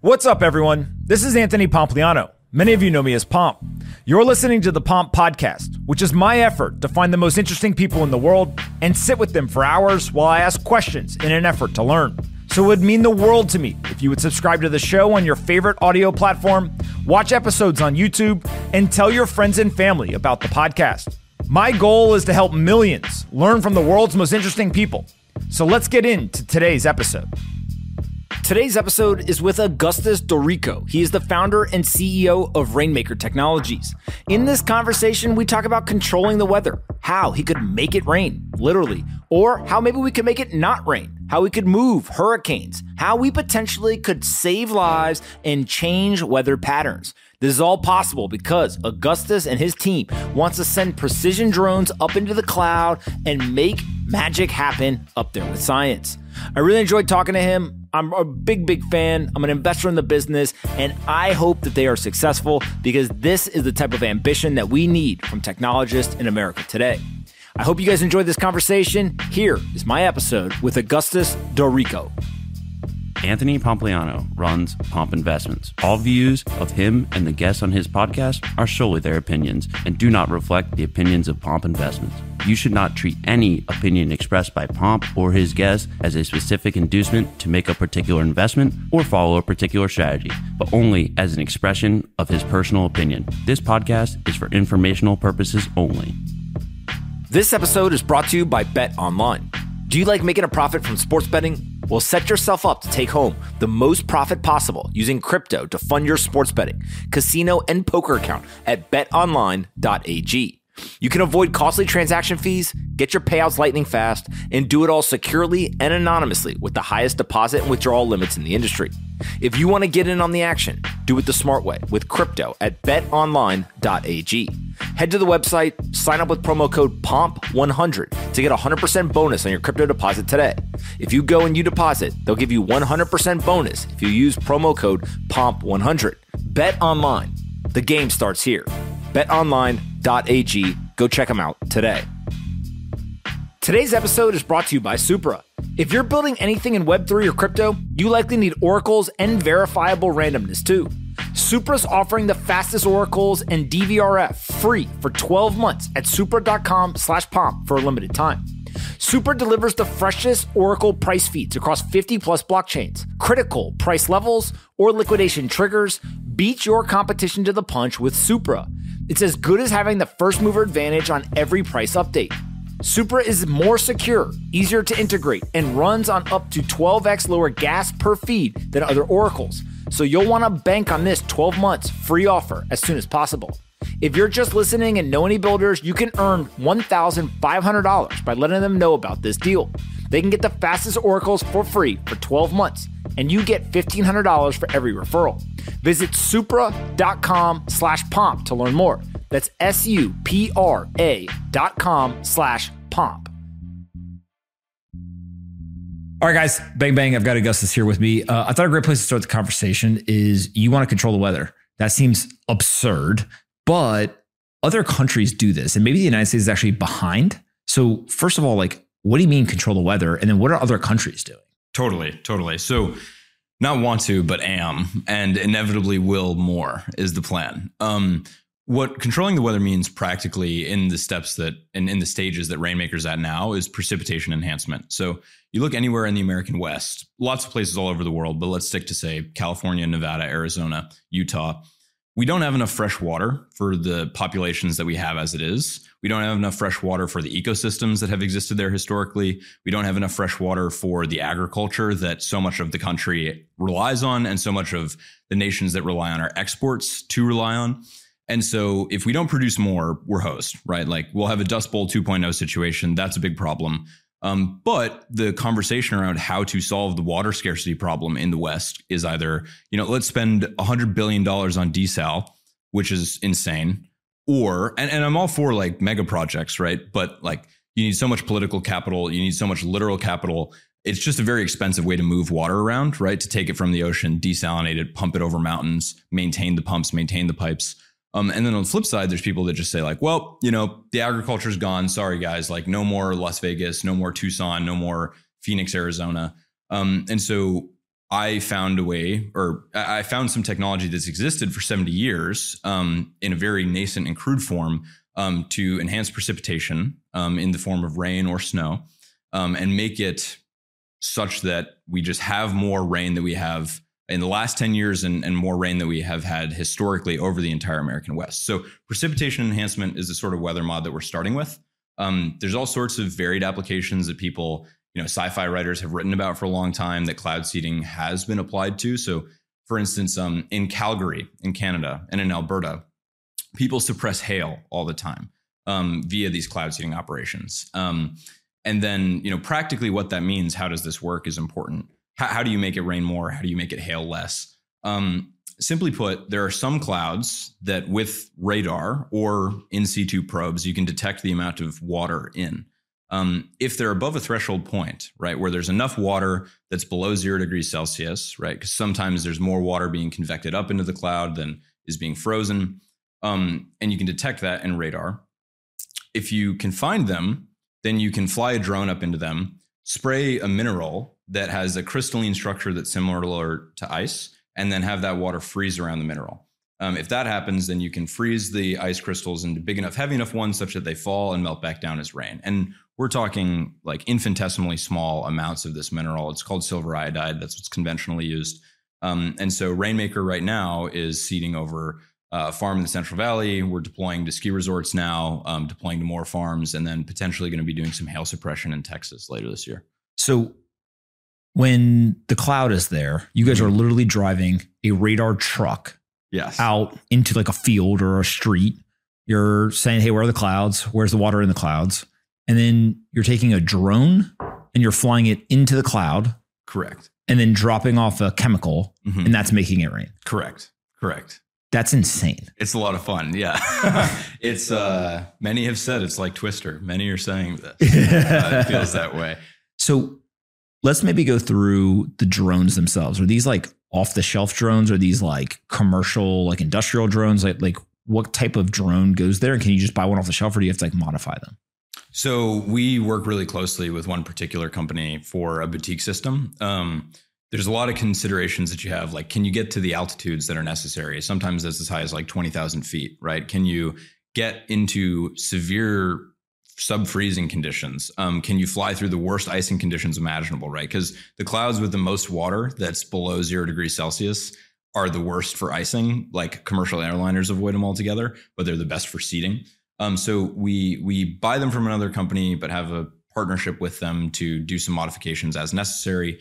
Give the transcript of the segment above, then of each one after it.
What's up, everyone? This is Anthony Pompliano. Many of you know me as Pomp. You're listening to the Pomp Podcast, which is my effort to find the most interesting people in the world and sit with them for hours while I ask questions in an effort to learn. So it would mean the world to me if you would subscribe to the show on your favorite audio platform, watch episodes on YouTube, and tell your friends and family about the podcast. My goal is to help millions learn from the world's most interesting people. So let's get into today's episode. Today's episode is with Augustus Dorico. He is the founder and CEO of Rainmaker Technologies. In this conversation, we talk about controlling the weather, how he could make it rain, literally, or how maybe we could make it not rain, how we could move hurricanes, how we potentially could save lives and change weather patterns. This is all possible because Augustus and his team wants to send precision drones up into the cloud and make magic happen up there with science. I really enjoyed talking to him. I'm a big fan. I'm an investor in the business, and I hope that they are successful because this is the type of ambition that we need from technologists in America today. I hope you guys enjoyed this conversation. Here is my episode with Augustus Dorico. Anthony Pompliano runs Pomp Investments. All views of him and the guests on his podcast are solely their opinions and do not reflect the opinions of Pomp Investments. You should not treat any opinion expressed by Pomp or his guests as a specific inducement to make a particular investment or follow a particular strategy, but only as an expression of his personal opinion. This podcast is for informational purposes only. This episode is brought to you by Bet Online. Do you like making a profit from sports betting? Well, set yourself up to take home the most profit possible using crypto to fund your sports betting, casino, and poker account at betonline.ag. You can avoid costly transaction fees, get your payouts lightning fast, and do it all securely and anonymously with the highest deposit and withdrawal limits in the industry. If you want to get in on the action, do it the smart way with crypto at betonline.ag. Head to the website, sign up with promo code POMP100 to get a 100% bonus on your crypto deposit today. If you go and you deposit, they'll give you 100% bonus if you use promo code POMP100. Bet Online. The game starts here. BetOnline.ag. Go check them out today. Today's episode is brought to you by Supra. If you're building anything in Web3 or crypto, you likely need oracles and verifiable randomness too. Supra's offering the fastest oracles and DVRF free for 12 months at supra.com/pomp for a limited time. Supra delivers the freshest oracle price feeds across 50 plus blockchains, critical price levels, or liquidation triggers. Beat your competition to the punch with Supra. It's as good as having the first mover advantage on every price update. Supra is more secure, easier to integrate, and runs on up to 12x lower gas per feed than other oracles. So you'll want to bank on this 12 months free offer as soon as possible. If you're just listening and know any builders, you can earn $1,500 by letting them know about this deal. They can get the fastest oracles for free for 12 months, and you get $1,500 for every referral. Visit supra.com/pomp to learn more. That's supra.com/pomp. All right, guys, bang, bang. I've got Augustus here with me. I thought a great place to start the conversation is you want to control the weather. That seems absurd, but other countries do this, and maybe the United States is actually behind. So first of all, what do you mean control the weather? And then what are other countries doing? Totally. So not want to, but am, and inevitably will more is the plan. What controlling the weather means practically in the steps that and in the stages that Rainmaker's at now is precipitation enhancement. So you look anywhere in the American West, lots of places all over the world, but let's stick to, say, California, Nevada, Arizona, Utah. We don't have enough fresh water for the populations that we have as it is. We don't have enough fresh water for the ecosystems that have existed there historically. We don't have enough fresh water for the agriculture that so much of the country relies on and so much of the nations that rely on our exports to rely on. And so if we don't produce more, we're hosed, right? We'll have a Dust Bowl 2.0 situation. That's a big problem. But the conversation around how to solve the water scarcity problem in the West is either, let's spend $100 billion on desal, which is insane, or, and I'm all for mega projects, right? But you need so much political capital, you need so much literal capital. It's just a very expensive way to move water around, right? To take it from the ocean, desalinate it, pump it over mountains, maintain the pumps, maintain the pipes. And then on the flip side, there's people that just say the agriculture's gone. Sorry, guys, no more Las Vegas, no more Tucson, no more Phoenix, Arizona. And so I found a way, or I found some technology that's existed for 70 years in a very nascent and crude form to enhance precipitation in the form of rain or snow and make it such that we just have more rain than we have in the last 10 years and more rain than we have had historically over the entire American West. So precipitation enhancement is the sort of weather mod that we're starting with. There's all sorts of varied applications that people, sci-fi writers have written about for a long time that cloud seeding has been applied to. So for instance, in Calgary, in Canada, and in Alberta, people suppress hail all the time via these cloud seeding operations. And then, practically what that means, how does this work, is important. How do you make it rain more? How do you make it hail less? Simply put, there are some clouds that with radar or in situ probes, you can detect the amount of water in. If they're above a threshold point, right, where there's enough water that's below 0 degrees Celsius, right, because sometimes there's more water being convected up into the cloud than is being frozen, and you can detect that in radar. If you can find them, then you can fly a drone up into them, spray a mineral that has a crystalline structure that's similar to ice, and then have that water freeze around the mineral. If that happens, then you can freeze the ice crystals into big enough, heavy enough ones such that they fall and melt back down as rain. And we're talking like infinitesimally small amounts of this mineral. It's called silver iodide. That's what's conventionally used. And so Rainmaker right now is seeding over a farm in the Central Valley. We're deploying to ski resorts now, deploying to more farms, and then potentially going to be doing some hail suppression in Texas later this year. So when the cloud is there, you guys are literally driving a radar truck out into like a field or a street. You're saying, hey, where are the clouds? Where's the water in the clouds? And then you're taking a drone and you're flying it into the cloud. Correct. And then dropping off a chemical and that's making it rain. Correct. That's insane. It's a lot of fun. Yeah. It's many have said it's like Twister. Many are saying this. It feels that way. So let's maybe go through the drones themselves. Are these like off the shelf drones? Are these like commercial, like industrial drones? Like what type of drone goes there? And can you just buy one off the shelf, or do you have to like modify them? So we work really closely with one particular company for a boutique system. There's a lot of considerations that you have, like, can you get to the altitudes that are necessary? Sometimes that's as high as like 20,000 feet, right? Can you get into severe sub-freezing conditions? Can you fly through the worst icing conditions imaginable, right? Because the clouds with the most water that's below 0 degrees Celsius are the worst for icing. Like commercial airliners avoid them altogether, but they're the best for seeding. So we buy them from another company, but have a partnership with them to do some modifications as necessary.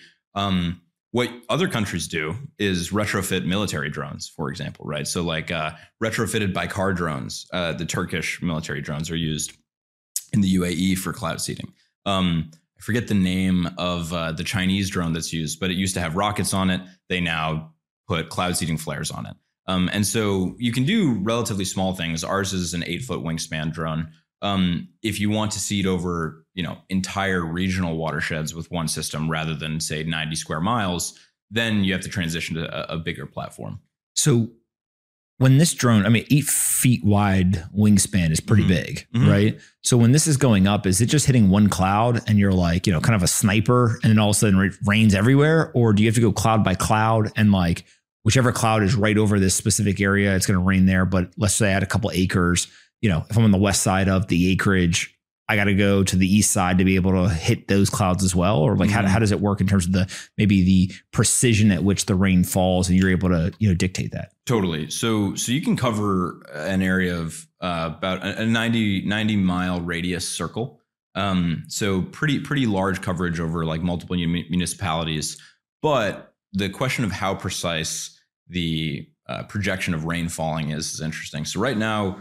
What other countries do is retrofit military drones, for example, right? So like retrofitted Baykar drones, the Turkish military drones are used in the UAE for cloud seeding. I forget the name of the Chinese drone that's used, but it used to have rockets on it. They now put cloud seeding flares on it. And so you can do relatively small things. Ours is an 8-foot wingspan drone. If you want to seed over, entire regional watersheds with one system rather than say 90 square miles, then you have to transition to a bigger platform. So when this drone, 8 feet wide wingspan is pretty big, right? So when this is going up, is it just hitting one cloud and you're like, kind of a sniper and then all of a sudden it rains everywhere? Or do you have to go cloud by cloud and like whichever cloud is right over this specific area, it's going to rain there? But let's say I had a couple acres, if I'm on the west side of the acreage, I got to go to the east side to be able to hit those clouds as well? Or like, how does it work in terms of maybe the precision at which the rain falls and you're able to, dictate that? Totally. So you can cover an area of about a 90 mile radius circle. So pretty large coverage over like multiple municipalities. But the question of how precise the projection of rain falling is interesting. So right now,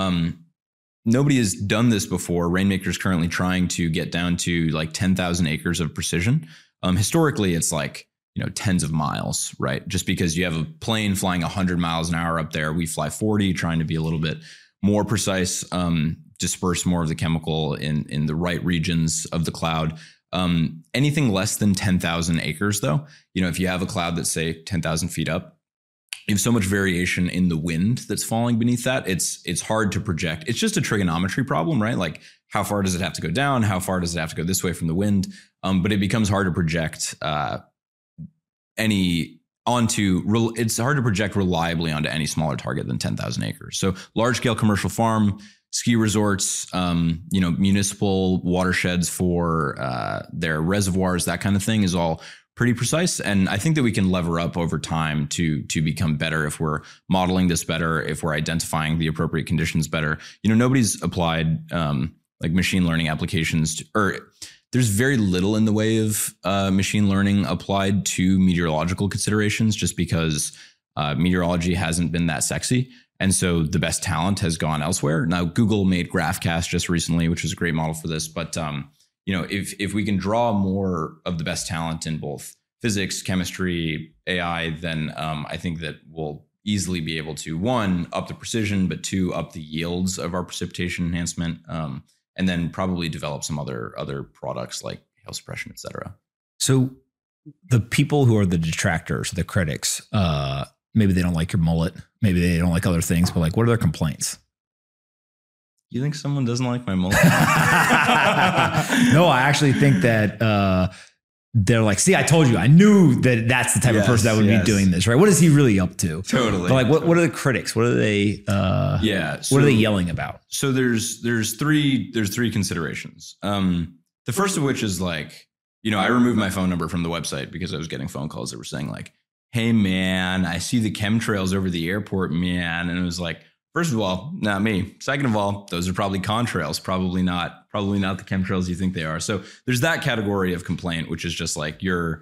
nobody has done this before. Rainmaker is currently trying to get down to like 10,000 acres of precision. Historically, it's like, tens of miles, right? Just because you have a plane flying 100 miles an hour up there, we fly 40, trying to be a little bit more precise, disperse more of the chemical in the right regions of the cloud. Anything less than 10,000 acres, though, if you have a cloud that's say 10,000 feet up, you have so much variation in the wind that's falling beneath that. It's hard to project. It's just a trigonometry problem, right? Like how far does it have to go down? How far does it have to go this way from the wind? But it becomes hard to project it's hard to project reliably onto any smaller target than 10,000 acres. So large scale commercial farm, ski resorts, municipal watersheds for their reservoirs, that kind of thing is all pretty precise. And I think that we can lever up over time to become better if we're modeling this better, if we're identifying the appropriate conditions better. Nobody's applied like machine learning applications there's very little in the way of machine learning applied to meteorological considerations, just because meteorology hasn't been that sexy. And so the best talent has gone elsewhere. Now, Google made GraphCast just recently, which was a great model for this. But, if we can draw more of the best talent in both physics, chemistry, AI, then I think that we'll easily be able to, one, up the precision, but two, up the yields of our precipitation enhancement. And then probably develop some other products like hail suppression, et cetera. So the people who are the detractors, the critics, maybe they don't like your mullet, maybe they don't like other things, but like, what are their complaints? You think someone doesn't like my mullet? No, I actually think that they're like, see, I told you, I knew that that's the type of person that would be doing this, right? What is he really up to? Totally. But like, what are the critics? What are they? What are they yelling about? So there's three considerations. The first of which is like, I removed my phone number from the website because I was getting phone calls that were saying like, hey man, I see the chemtrails over the airport, man. And it was like, first of all, not me. Second of all, those are probably contrails, probably not the chemtrails you think they are. So there's that category of complaint, which is just like you're,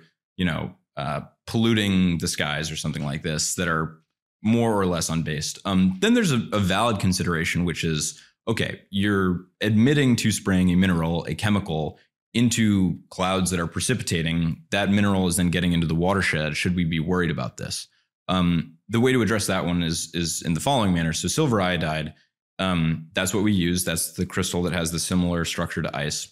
polluting the skies or something like this that are more or less unbased. Then there's a valid consideration, which is, okay, you're admitting to spraying a mineral, a chemical, into clouds that are precipitating. That mineral is then getting into the watershed. Should we be worried about this? The way to address that one is in the following manner. So silver iodide, that's what we use. That's the crystal that has the similar structure to ice.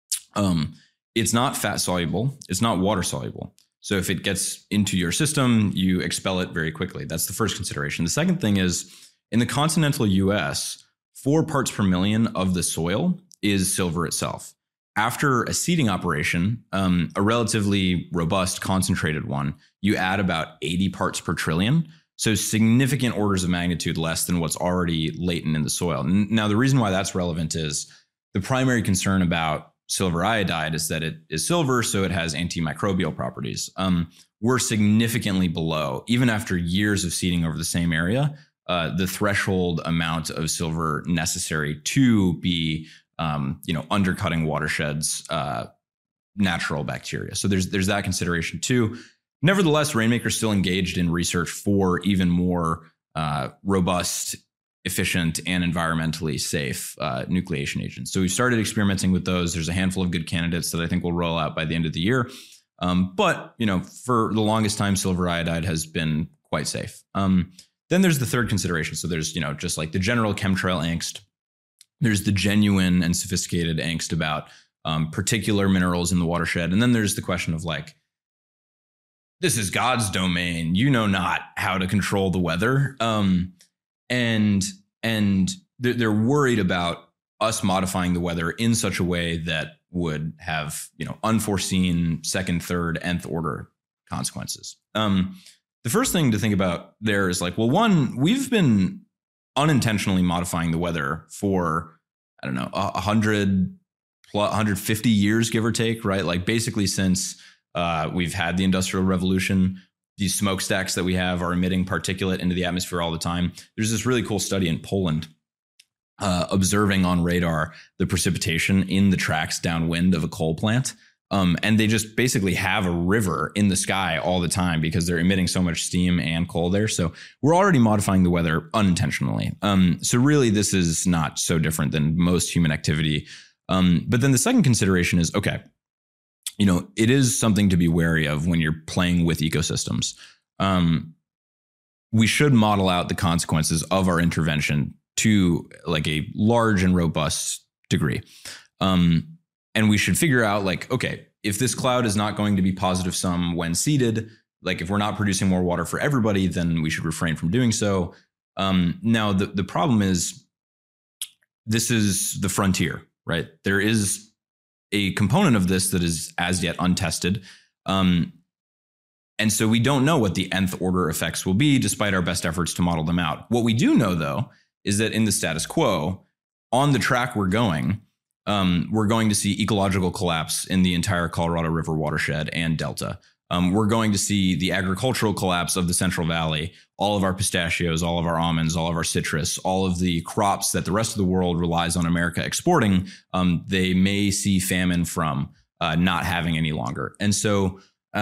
It's not fat soluble. It's not water soluble. So if it gets into your system, you expel it very quickly. That's the first consideration. The second thing is, in the continental US, 4 parts per million of the soil is silver itself. After a seeding operation, a relatively robust, concentrated one, you add about 80 parts per trillion. So significant orders of magnitude less than what's already latent in the soil. Now, the reason why that's relevant is the primary concern about silver iodide is that it is silver, so it has antimicrobial properties. We're significantly below, even after years of seeding over the same area, the threshold amount of silver necessary to be undercutting watersheds, natural bacteria. So there's that consideration too. Nevertheless, Rainmaker's still engaged in research for even more robust, efficient, and environmentally safe nucleation agents. So we've started experimenting with those. There's a handful of good candidates that I think will roll out by the end of the year. But for the longest time, silver iodide has been quite safe. Then there's the third consideration. So there's just like the general chemtrail angst. There's the genuine and sophisticated angst about particular minerals in the watershed. And then there's the question of like, this is God's domain. You know not how to control the weather. And they're worried about us modifying the weather in such a way that would have, unforeseen second, third, nth order consequences. The first thing to think about there is like, well, one, we've been unintentionally modifying the weather for, 150 years, give or take, right? Like basically since we've had the Industrial Revolution, these smokestacks that we have are emitting particulate into the atmosphere all the time. There's this really cool study in Poland observing on radar the precipitation in the tracks downwind of a coal plant. And they just basically have a river in the sky all the time because they're emitting so much steam and coal there. So we're already modifying the weather unintentionally. So really, this is not so different than most human activity. But then the second consideration is, okay, it is something to be wary of when you're playing with ecosystems. We should model out the consequences of our intervention to like a large and robust degree. And we should figure out like, okay, if this cloud is not going to be positive sum when seeded, like if we're not producing more water for everybody, then we should refrain from doing so. Now, the problem is this is the frontier, right? There is a component of this that is as yet untested. And so we don't know what the nth order effects will be, despite our best efforts to model them out. What we do know, though, is that in the status quo, on the track we're going to see ecological collapse in the entire Colorado River watershed and delta. We're going to see the agricultural collapse of the Central Valley, all of our pistachios, all of our almonds, all of our citrus, all of the crops that the rest of the world relies on America exporting. They may see famine from not having any longer. And so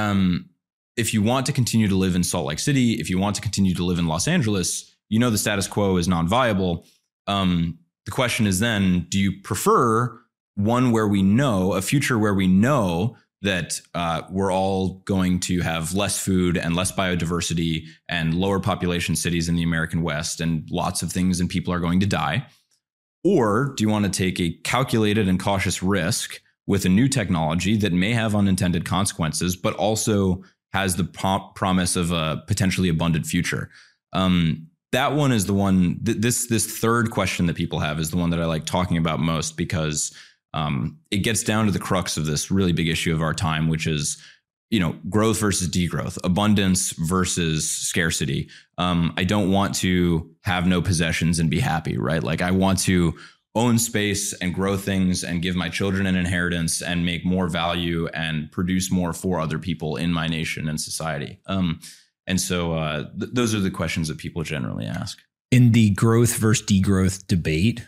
if you want to continue to live in Salt Lake City, if you want to continue to live in Los Angeles, you know the status quo is non-viable. The question is then, do you prefer one where we know, a future where we know that we're all going to have less food and less biodiversity and lower population cities in the American West and lots of things and people are going to die? Or do you want to take a calculated and cautious risk with a new technology that may have unintended consequences, but also has the promise of a potentially abundant future? That one is the one, this third question that people have is the one that I like talking about most, because it gets down to the crux of this really big issue of our time, which is, growth versus degrowth, abundance versus scarcity. I don't want to have no possessions and be happy, right? Like I want to own space and grow things and give my children an inheritance and make more value and produce more for other people in my nation and society. And so those are the questions that people generally ask. In the growth versus degrowth debate,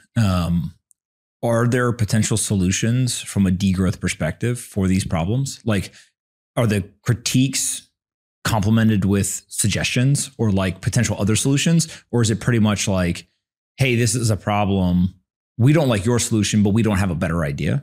are there potential solutions from a degrowth perspective for these problems? Like, are the critiques complemented with suggestions or like potential other solutions? Or is it pretty much like, hey, this is a problem. We don't like your solution, but we don't have a better idea?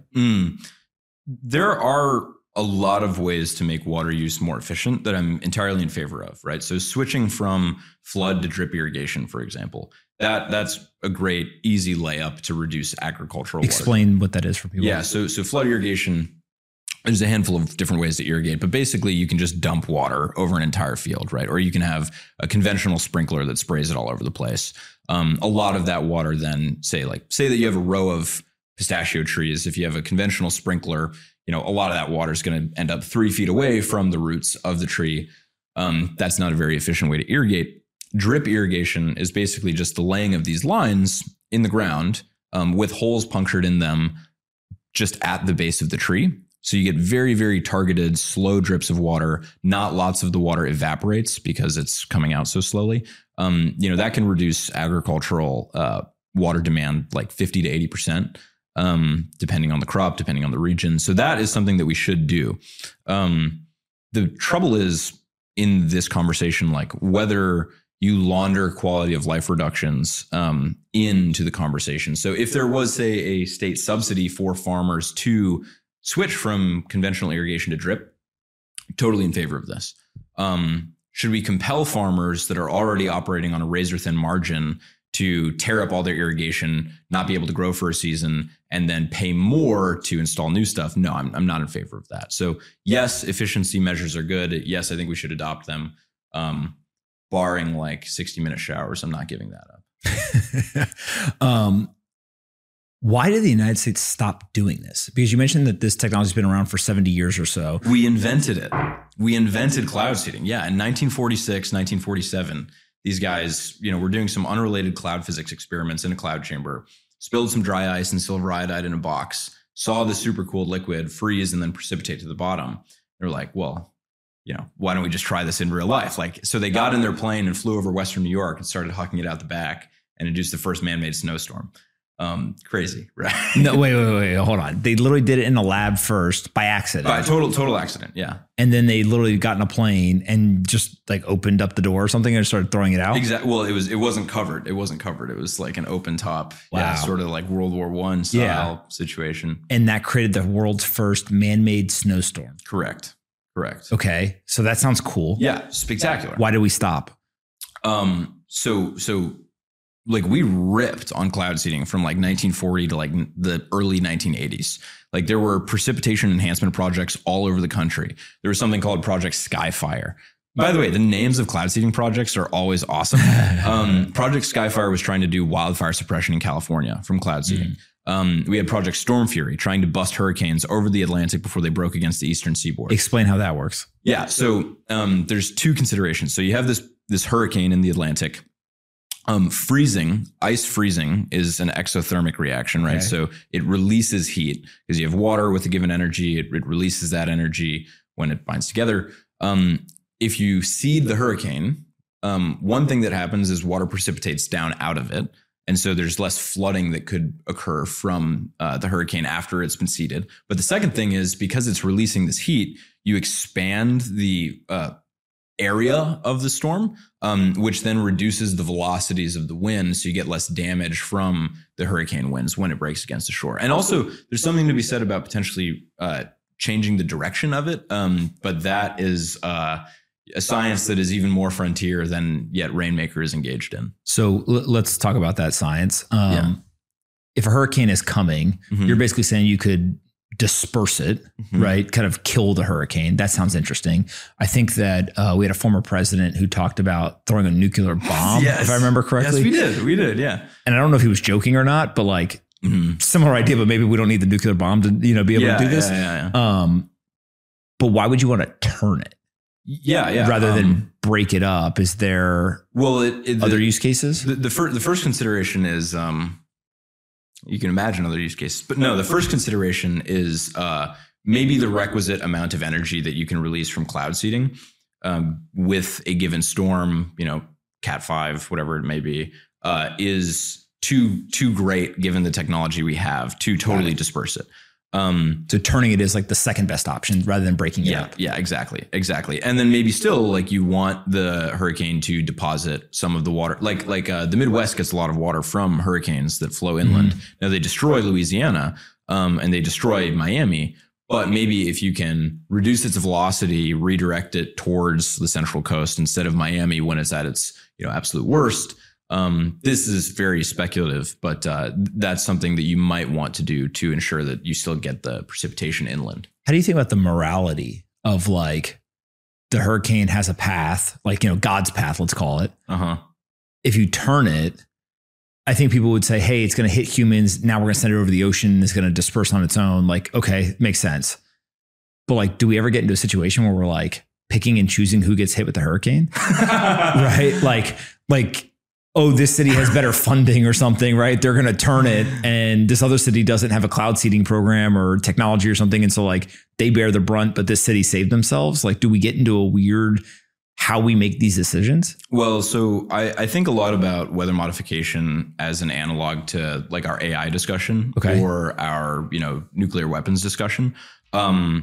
There are a lot of ways to make water use more efficient that I'm entirely in favor of, right? So switching from flood to drip irrigation, for example, that's a great, easy layup to reduce agricultural water. Explain what that is for people. Yeah, so flood irrigation, there's a handful of different ways to irrigate, but basically you can just dump water over an entire field, right? Or you can have a conventional sprinkler that sprays it all over the place. A lot of that water then, say that you have a row of pistachio trees. If you have a conventional sprinkler, a lot of that water is going to end up 3 feet away from the roots of the tree. That's not a very efficient way to irrigate. Drip irrigation is basically just the laying of these lines in the ground with holes punctured in them just at the base of the tree. So you get very, very targeted, slow drips of water. Not lots of the water evaporates because it's coming out so slowly. That can reduce agricultural water demand like 50 to 80%. Depending on the crop, depending on the region. So that is something that we should do. The trouble is in this conversation, like whether you launder quality of life reductions into the conversation. So if there was, say, a state subsidy for farmers to switch from conventional irrigation to drip, totally in favor of this. Should we compel farmers that are already operating on a razor thin margin to tear up all their irrigation, not be able to grow for a season, and then pay more to install new stuff? No, I'm not in favor of that. So yes, efficiency measures are good. Yes, I think we should adopt them. Barring like 60-minute showers, I'm not giving that up. Why did the United States stop doing this? Because you mentioned that this technology has been around for 70 years or so. We invented it. We invented cloud seeding. Yeah, in 1946, 1947. These guys, were doing some unrelated cloud physics experiments in a cloud chamber, spilled some dry ice and silver iodide in a box, saw the super cooled liquid freeze and then precipitate to the bottom. They're like, well, why don't we just try this in real life? So they got in their plane and flew over Western New York and started hucking it out the back and induced the first man-made snowstorm. Crazy, right? No, wait, hold on. They literally did it in a lab first by accident. By total accident, yeah. And then they literally got in a plane and just like opened up the door or something and started throwing it out. Exactly. Well, it wasn't covered. It was like an open top, wow. Yeah, sort of like World War I style situation. And that created the world's first man-made snowstorm. Correct. Okay, so that sounds cool. Yeah, spectacular. Why did we stop? So like we ripped on cloud seeding from like 1940 to like the early 1980s. Like there were precipitation enhancement projects all over the country. There was something called Project Skyfire. By the way, the names of cloud seeding projects are always awesome. Project Skyfire was trying to do wildfire suppression in California from cloud seeding. We had Project Storm Fury trying to bust hurricanes over the Atlantic before they broke against the eastern seaboard. Explain how that works. Yeah. So there's two considerations. So you have this hurricane in the Atlantic. Ice freezing is an exothermic reaction, right? Okay. So it releases heat because you have water with a given energy. It releases that energy when it binds together. If you seed the hurricane, one thing that happens is water precipitates down out of it. And so there's less flooding that could occur from the hurricane after it's been seeded. But the second thing is because it's releasing this heat, you expand the area of the storm, which then reduces the velocities of the wind. So you get less damage from the hurricane winds when it breaks against the shore. And also there's something to be said about potentially changing the direction of it. But that is a science that is even more frontier than yet Rainmaker is engaged in. So let's talk about that science. If a hurricane is coming, you're basically saying you could disperse it, right? Kind of kill the hurricane. That sounds interesting. I think that we had a former president who talked about throwing a nuclear bomb, if I remember correctly. Yes, we did. Yeah. And I don't know if he was joking or not, but like similar idea, but maybe we don't need the nuclear bomb to, be able to do this. But why would you want to turn it? Yeah. Rather than break it up? Is there other use cases? The first consideration is, you can imagine other use cases, but no, the first consideration is maybe the requisite amount of energy that you can release from cloud seeding with a given storm, Cat 5, whatever it may be, is too great given the technology we have to totally disperse it. So turning it is like the second best option rather than breaking it up. Yeah, exactly. And then maybe still like you want the hurricane to deposit some of the water, like the Midwest gets a lot of water from hurricanes that flow inland. Now they destroy Louisiana, and they destroy Miami, but maybe if you can reduce its velocity, redirect it towards the Central Coast instead of Miami when it's at its, absolute worst. This is very speculative, but that's something that you might want to do to ensure that you still get the precipitation inland. How do you think about the morality of like the hurricane has a path, like, God's path, let's call it. If you turn it, I think people would say, hey, it's going to hit humans. Now we're going to send it over the ocean. It's going to disperse on its own. Like, okay, makes sense. But like, do we ever get into a situation where we're like picking and choosing who gets hit with the hurricane? Right? Like, oh, this city has better funding or something, right? They're going to turn it, and this other city doesn't have a cloud seeding program or technology or something. And so like they bear the brunt, but this city saved themselves. Like, do we get into a weird how we make these decisions? Well, so I think a lot about weather modification as an analog to like our AI discussion or our, nuclear weapons discussion. I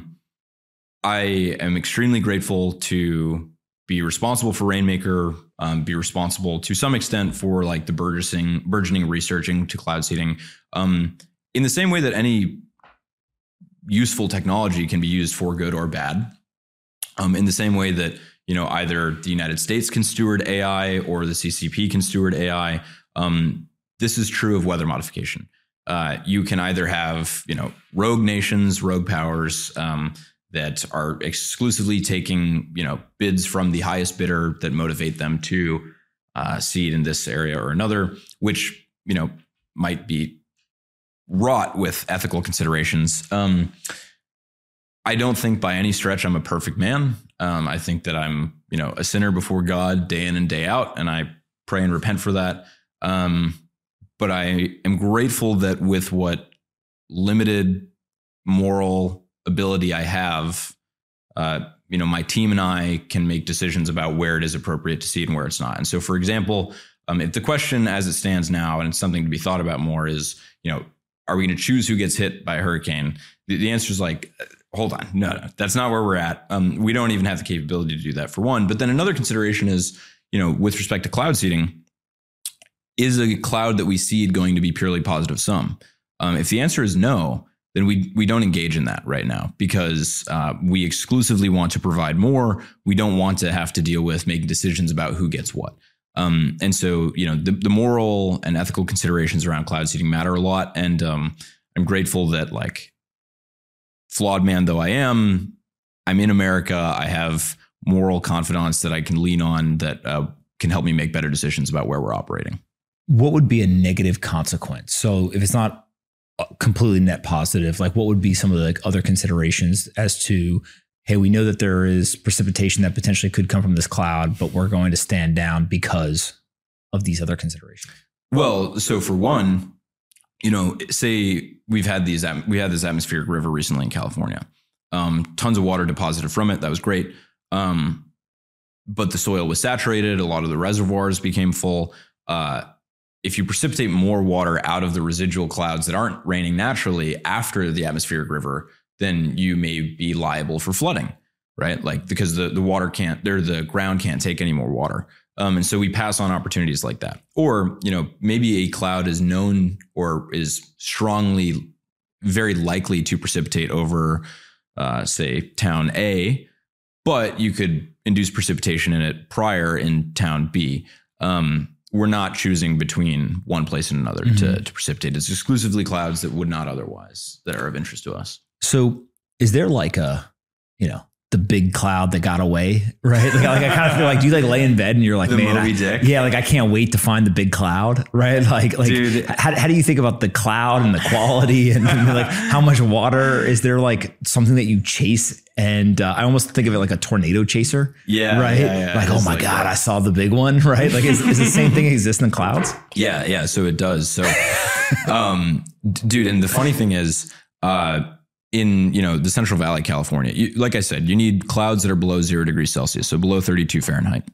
am extremely grateful to be responsible for Rainmaker, be responsible to some extent for like the burgeoning researching to cloud seeding. In the same way that any useful technology can be used for good or bad, in the same way that, either the United States can steward AI or the CCP can steward AI, this is true of weather modification. You can either have, rogue nations, rogue powers, that are exclusively taking, bids from the highest bidder that motivate them to seed in this area or another, which, might be wrought with ethical considerations. I don't think by any stretch I'm a perfect man. I think that I'm, a sinner before God day in and day out, and I pray and repent for that. But I am grateful that with what limited moral ability I have, my team and I can make decisions about where it is appropriate to seed and where it's not. And so, for example, if the question as it stands now, and it's something to be thought about more, is, are we going to choose who gets hit by a hurricane? The answer is like, hold on, no, that's not where we're at. We don't even have the capability to do that, for one. But then another consideration is, with respect to cloud seeding, is a cloud that we seed going to be purely positive sum? If the answer is no, then we don't engage in that right now, because we exclusively want to provide more. We don't want to have to deal with making decisions about who gets what. And so, the moral and ethical considerations around cloud seeding matter a lot. And I'm grateful that, like, flawed man though I am, I'm in America. I have moral confidants that I can lean on that can help me make better decisions about where we're operating. What would be a negative consequence? So if it's not completely net positive, like what would be some of the like other considerations as to, hey, we know that there is precipitation that potentially could come from this cloud, but we're going to stand down because of these other considerations? Well, so for one, say we had this atmospheric river recently in California, tons of water deposited from it. That was great. But the soil was saturated. A lot of the reservoirs became full. If you precipitate more water out of the residual clouds that aren't raining naturally after the atmospheric river, then you may be liable for flooding, right? Like because the ground can't take any more water. And so we pass on opportunities like that. Or, maybe a cloud is known or is strongly, very likely to precipitate over, say, town A, but you could induce precipitation in it prior in town B. We're not choosing between one place and another to precipitate. It's exclusively clouds that would not otherwise, that are of interest to us. So is there like the big cloud that got away, right? Like I kind of feel like, do you like lay in bed and you're like, man, I can't wait to find the big cloud, right? Like dude, how do you think about the cloud and the quality and like how much water? Is there like something that you chase? And I almost think of it like a tornado chaser. Yeah. Right. Yeah. Like, oh my God, I saw the big one. Right. Like is the same thing exist in clouds? Yeah. Yeah. So it does. So, dude. And the funny thing is, in the Central Valley, California, like I said, you need clouds that are below 0 degrees Celsius, so below 32 Fahrenheit.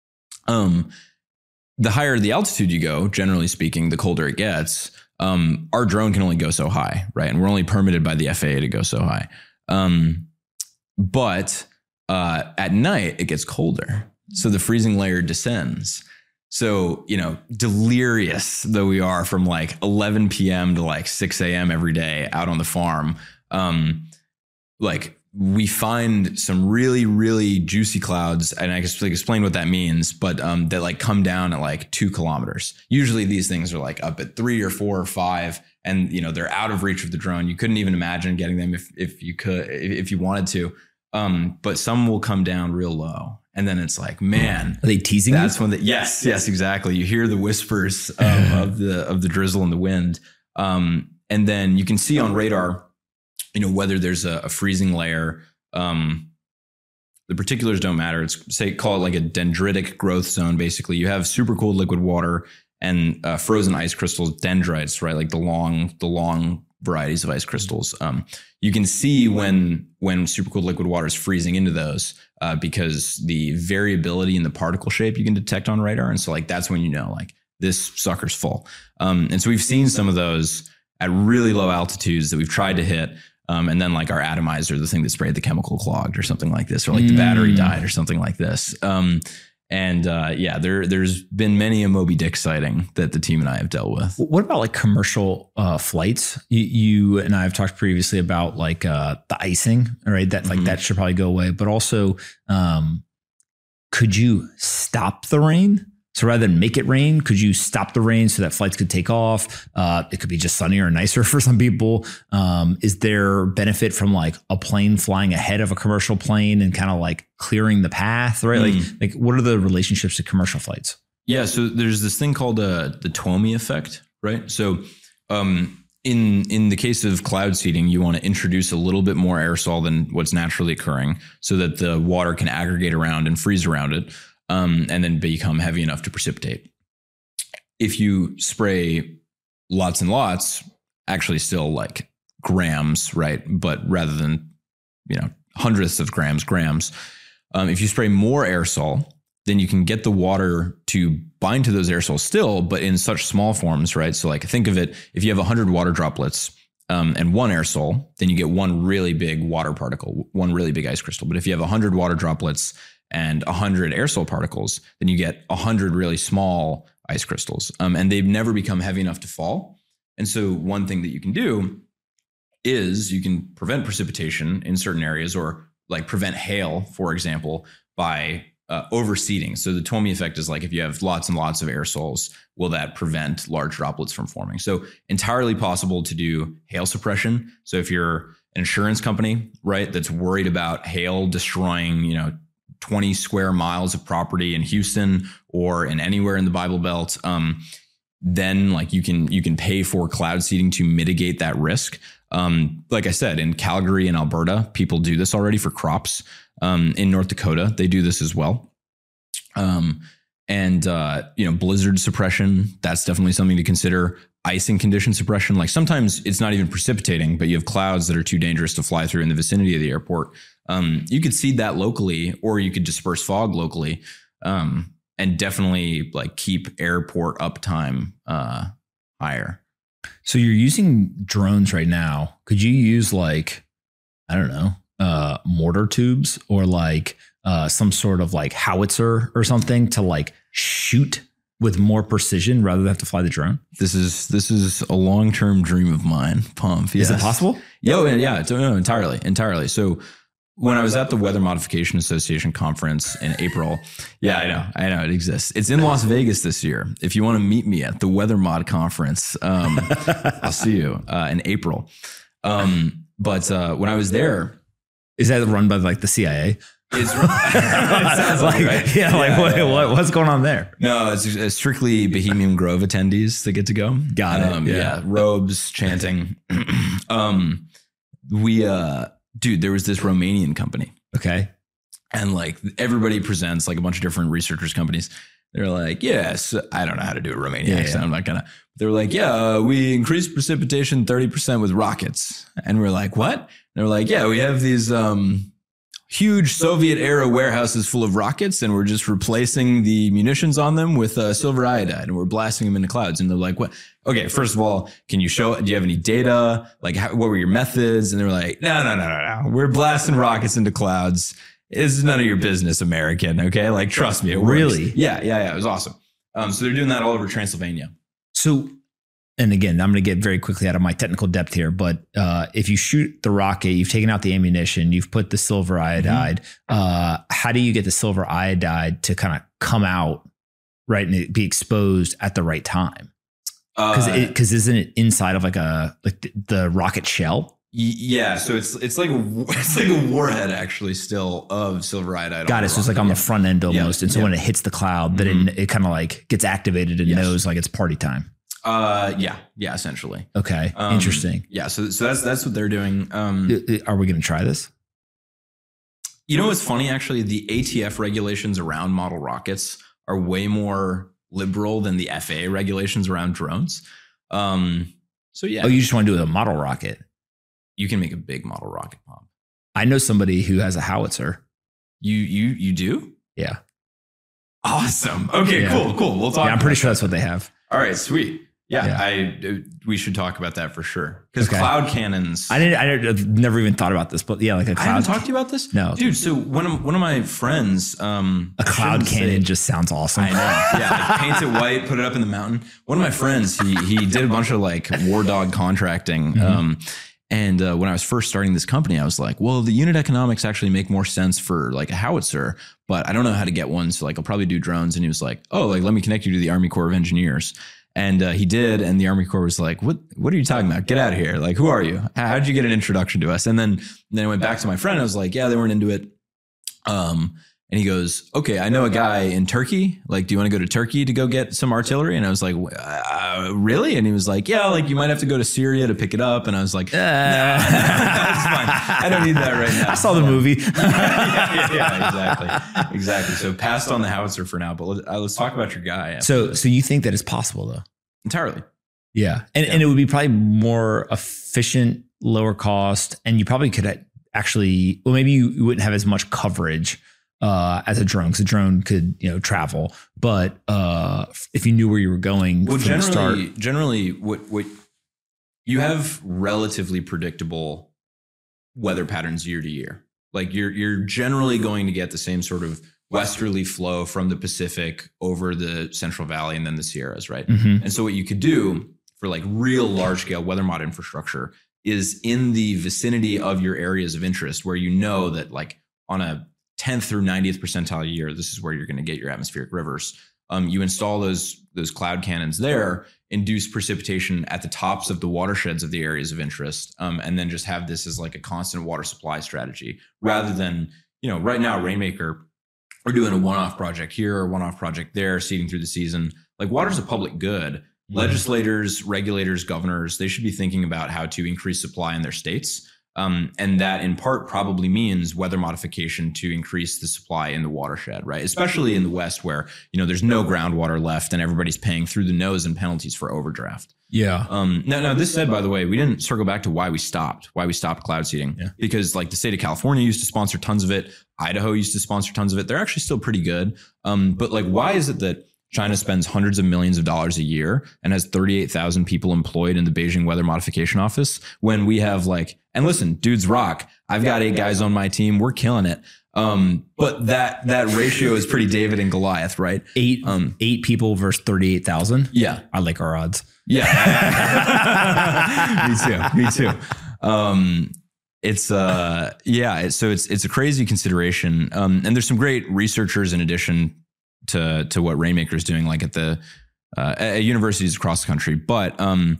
The higher the altitude you go, generally speaking, the colder it gets. Our drone can only go so high, right? And we're only permitted by the FAA to go so high. But at night it gets colder, so the freezing layer descends. So, delirious though we are from like 11 p.m. to like 6 a.m. every day out on the farm. Like we find some really, really juicy clouds, and I can explain what that means, but that like come down at like 2 kilometers. Usually these things are like up at 3 or 4 or 5, and they're out of reach of the drone. You couldn't even imagine getting them if you wanted to. But some will come down real low, and then it's like, man, are they teasing? That's when yes, exactly. You hear the whispers of the drizzle and the wind, and then you can see on radar, whether there's a freezing layer. The particulars don't matter. Call it like a dendritic growth zone. Basically, you have super cold liquid water and frozen ice crystals, dendrites, right? Like the long varieties of ice crystals. You can see when super cold liquid water is freezing into those because the variability in the particle shape you can detect on radar. And so like that's when like this sucker's full. And so we've seen some of those at really low altitudes that we've tried to hit. And then like our atomizer, the thing that sprayed the chemical clogged or something like this, or like the battery died or something like this. There's been many a Moby Dick sighting that the team and I have dealt with. What about like commercial flights? You and I have talked previously about like the icing, right? That like that should probably go away. But also, could you stop the rain? So rather than make it rain, could you stop the rain so that flights could take off? It could be just sunnier or nicer for some people. Is there benefit from like a plane flying ahead of a commercial plane and kind of like clearing the path, right? Like what are the relationships to commercial flights? Yeah. So there's this thing called the Twomey effect, right? So in the case of cloud seeding, you want to introduce a little bit more aerosol than what's naturally occurring so that the water can aggregate around and freeze around it. And then become heavy enough to precipitate. If you spray lots and lots, actually still like grams, right? But rather than, hundredths of grams. If you spray more aerosol, then you can get the water to bind to those aerosols still, but in such small forms, right? So like think of it, if you have 100 water droplets and one aerosol, then you get one really big water particle, one really big ice crystal. But if you have 100 water droplets and 100 aerosol particles, then you get 100 really small ice crystals. And they've never become heavy enough to fall. And so one thing that you can do is you can prevent precipitation in certain areas, or like prevent hail, for example, by overseeding. So the Twomey effect is like if you have lots and lots of aerosols, will that prevent large droplets from forming? So entirely possible to do hail suppression. So if you're an insurance company, right, that's worried about hail destroying, 20 square miles of property in Houston or in anywhere in the Bible Belt, then like you can pay for cloud seeding to mitigate that risk. Like I said, in Calgary and Alberta, people do this already for crops. In North Dakota, they do this as well. Blizzard suppression, that's definitely something to consider. Icing condition suppression, like sometimes it's not even precipitating, but you have clouds that are too dangerous to fly through in the vicinity of the airport. You could seed that locally, or you could disperse fog locally, and definitely like keep airport uptime higher. So you're using drones right now. Could you use like, I don't know, mortar tubes or like some sort of like howitzer or something to like shoot with more precision rather than have to fly the drone? This is a long-term dream of mine, Pomp. Yes. Is it possible? Yeah, entirely. So when I was at the Weather Modification Association conference in April, I know it exists. It's in Las Vegas this year. If you want to meet me at the Weather Mod conference, I'll see you in April. But when I was there, is that run by like the CIA? It sounds like, right? What's going on there? No, it's strictly Bohemian Grove attendees that get to go. Got it. Robes, chanting. There was this Romanian company. Okay. And like everybody presents, like a bunch of different researchers companies. They're like, yes, I don't know how to do a Romanian accent. I'm not gonna. They're like, we increased precipitation 30% with rockets. And we're like, what? They're like, we have these huge Soviet era warehouses full of rockets, and we're just replacing the munitions on them with silver iodide, and we're blasting them into clouds. And they're like, what? Okay, first of all, can you show, do you have any data? Like, what were your methods? And they were like, no. We're blasting rockets into clouds. It's none of your business, American. Okay. Like, trust me. It works. Really? Yeah. It was awesome. So they're doing that all over Transylvania. So, and again, I'm going to get very quickly out of my technical depth here, but if you shoot the rocket, you've taken out the ammunition, you've put the silver iodide. How do you get the silver iodide to kind of come out, right, and be exposed at the right time? Because isn't it inside of like the rocket shell? Yeah, so it's like a warhead actually still of silver iodide. Got it. So it's like on the front end almost, and so when it hits the cloud, then it kind of like gets activated and knows like it's party time. Yeah, essentially. Okay. Interesting. Yeah. So that's what they're doing. Are we going to try this? You know, what's funny, actually, the ATF regulations around model rockets are way more liberal than the FAA regulations around drones. So yeah. Oh, you just want to do a model rocket? You can make a big model rocket pump. I know somebody who has a howitzer. You do? Yeah. Awesome. Okay, cool. We'll talk. Yeah, I'm pretty sure that's what they have. All right, sweet. Yeah. We should talk about that for sure. Because cloud cannons. I've never even thought about this, but yeah, like a cloud. I haven't talked to you about this? No. Dude, so one of my friends. A cloud cannon just sounds awesome. I know. Yeah. Like paint it white, put it up in the mountain. One of my friends, he did a bunch of like war dog contracting. And when I was first starting this company, I was like, well, the unit economics actually make more sense for like a howitzer, but I don't know how to get one. So like, I'll probably do drones. And he was like, oh, like, let me connect you to the Army Corps of Engineers. And he did. And the Army Corps was like, what are you talking about? Get out of here. Like, who are you? How did you get an introduction to us? And then I went back to my friend. I was like, yeah, they weren't into it. And he goes, okay, I know a guy in Turkey. Like, do you want to go to Turkey to go get some artillery? And I was like, really? And he was like, yeah, like you might have to go to Syria to pick it up. And I was like, nah, that's fine. I don't need that right now. I saw the movie. Yeah, exactly. So passed on the howitzer for now, but let's talk about your guy. So you think that it's possible though? Entirely. Yeah. And it would be probably more efficient, lower cost. And you probably could actually, well, maybe you wouldn't have as much coverage as a drone, because a drone could, travel. But if you knew where you were going, well, generally, what you have relatively predictable weather patterns year to year. Like you're generally going to get the same sort of westerly flow from the Pacific over the Central Valley and then the Sierras, right? Mm-hmm. And so what you could do for like real large scale weather mod infrastructure is in the vicinity of your areas of interest, where you know that like on a 10th through 90th percentile year, this is where you're going to get your atmospheric rivers. You install those cloud cannons there, induce precipitation at the tops of the watersheds of the areas of interest, and then just have this as like a constant water supply strategy, rather than, right now, Rainmaker, we're doing a one-off project here or one-off project there, seeding through the season. Like, water's a public good. legislators, regulators, governors, they should be thinking about how to increase supply in their states. And that in part probably means weather modification to increase the supply in the watershed, right? Especially in the West where, there's no groundwater left and everybody's paying through the nose in penalties for overdraft. Yeah. Now this said, by the way, we didn't circle back to why we stopped cloud seeding, because like the state of California used to sponsor tons of it. Idaho used to sponsor tons of it. They're actually still pretty good. But like, why is it that China spends hundreds of millions of dollars a year and has 38,000 people employed in the Beijing Weather Modification Office when we have and listen, dudes rock. I've got 8 guys on my team. We're killing it. But that ratio is pretty David and Goliath, right? 8 people versus 38,000. Yeah. I like our odds. Yeah. Me too. It's a crazy consideration. And there's some great researchers in addition to what Rainmaker is doing, like at universities across the country. But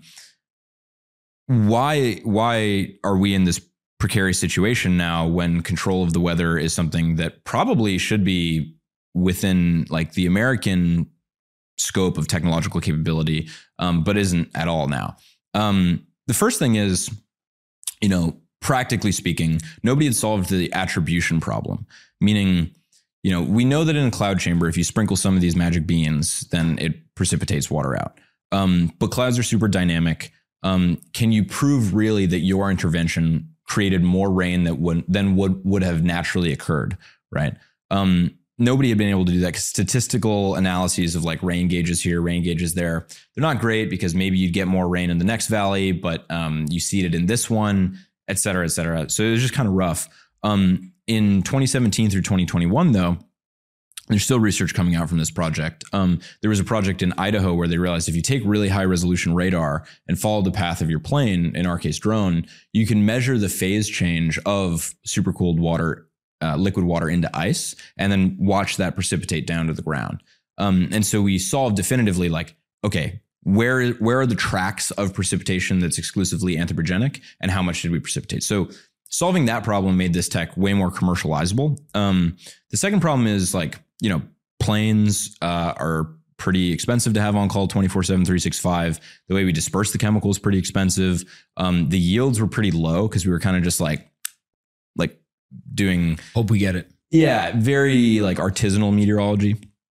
why are we in this precarious situation now when control of the weather is something that probably should be within like the American scope of technological capability, but isn't at all now? The first thing is, practically speaking, nobody had solved the attribution problem, meaning, we know that in a cloud chamber, if you sprinkle some of these magic beans, then it precipitates water out. But clouds are super dynamic. Can you prove really that your intervention created more rain than would have naturally occurred, right? Nobody had been able to do that because statistical analyses of like rain gauges here, rain gauges there, they're not great because maybe you'd get more rain in the next valley, but you seeded in this one, et cetera, et cetera. So it was just kind of rough. In 2017 through 2021, though, there's still research coming out from this project. There was a project in Idaho where they realized if you take really high resolution radar and follow the path of your plane, in our case drone, you can measure the phase change of supercooled water, liquid water into ice, and then watch that precipitate down to the ground. And so we solved definitively like, okay, where are the tracks of precipitation that's exclusively anthropogenic and how much did we precipitate? So solving that problem made this tech way more commercializable. The second problem is planes are pretty expensive to have on call 24/7, 365. The way we disperse the chemical is pretty expensive. The yields were pretty low because we were kind of just like doing. Hope we get it. Yeah, very like artisanal meteorology.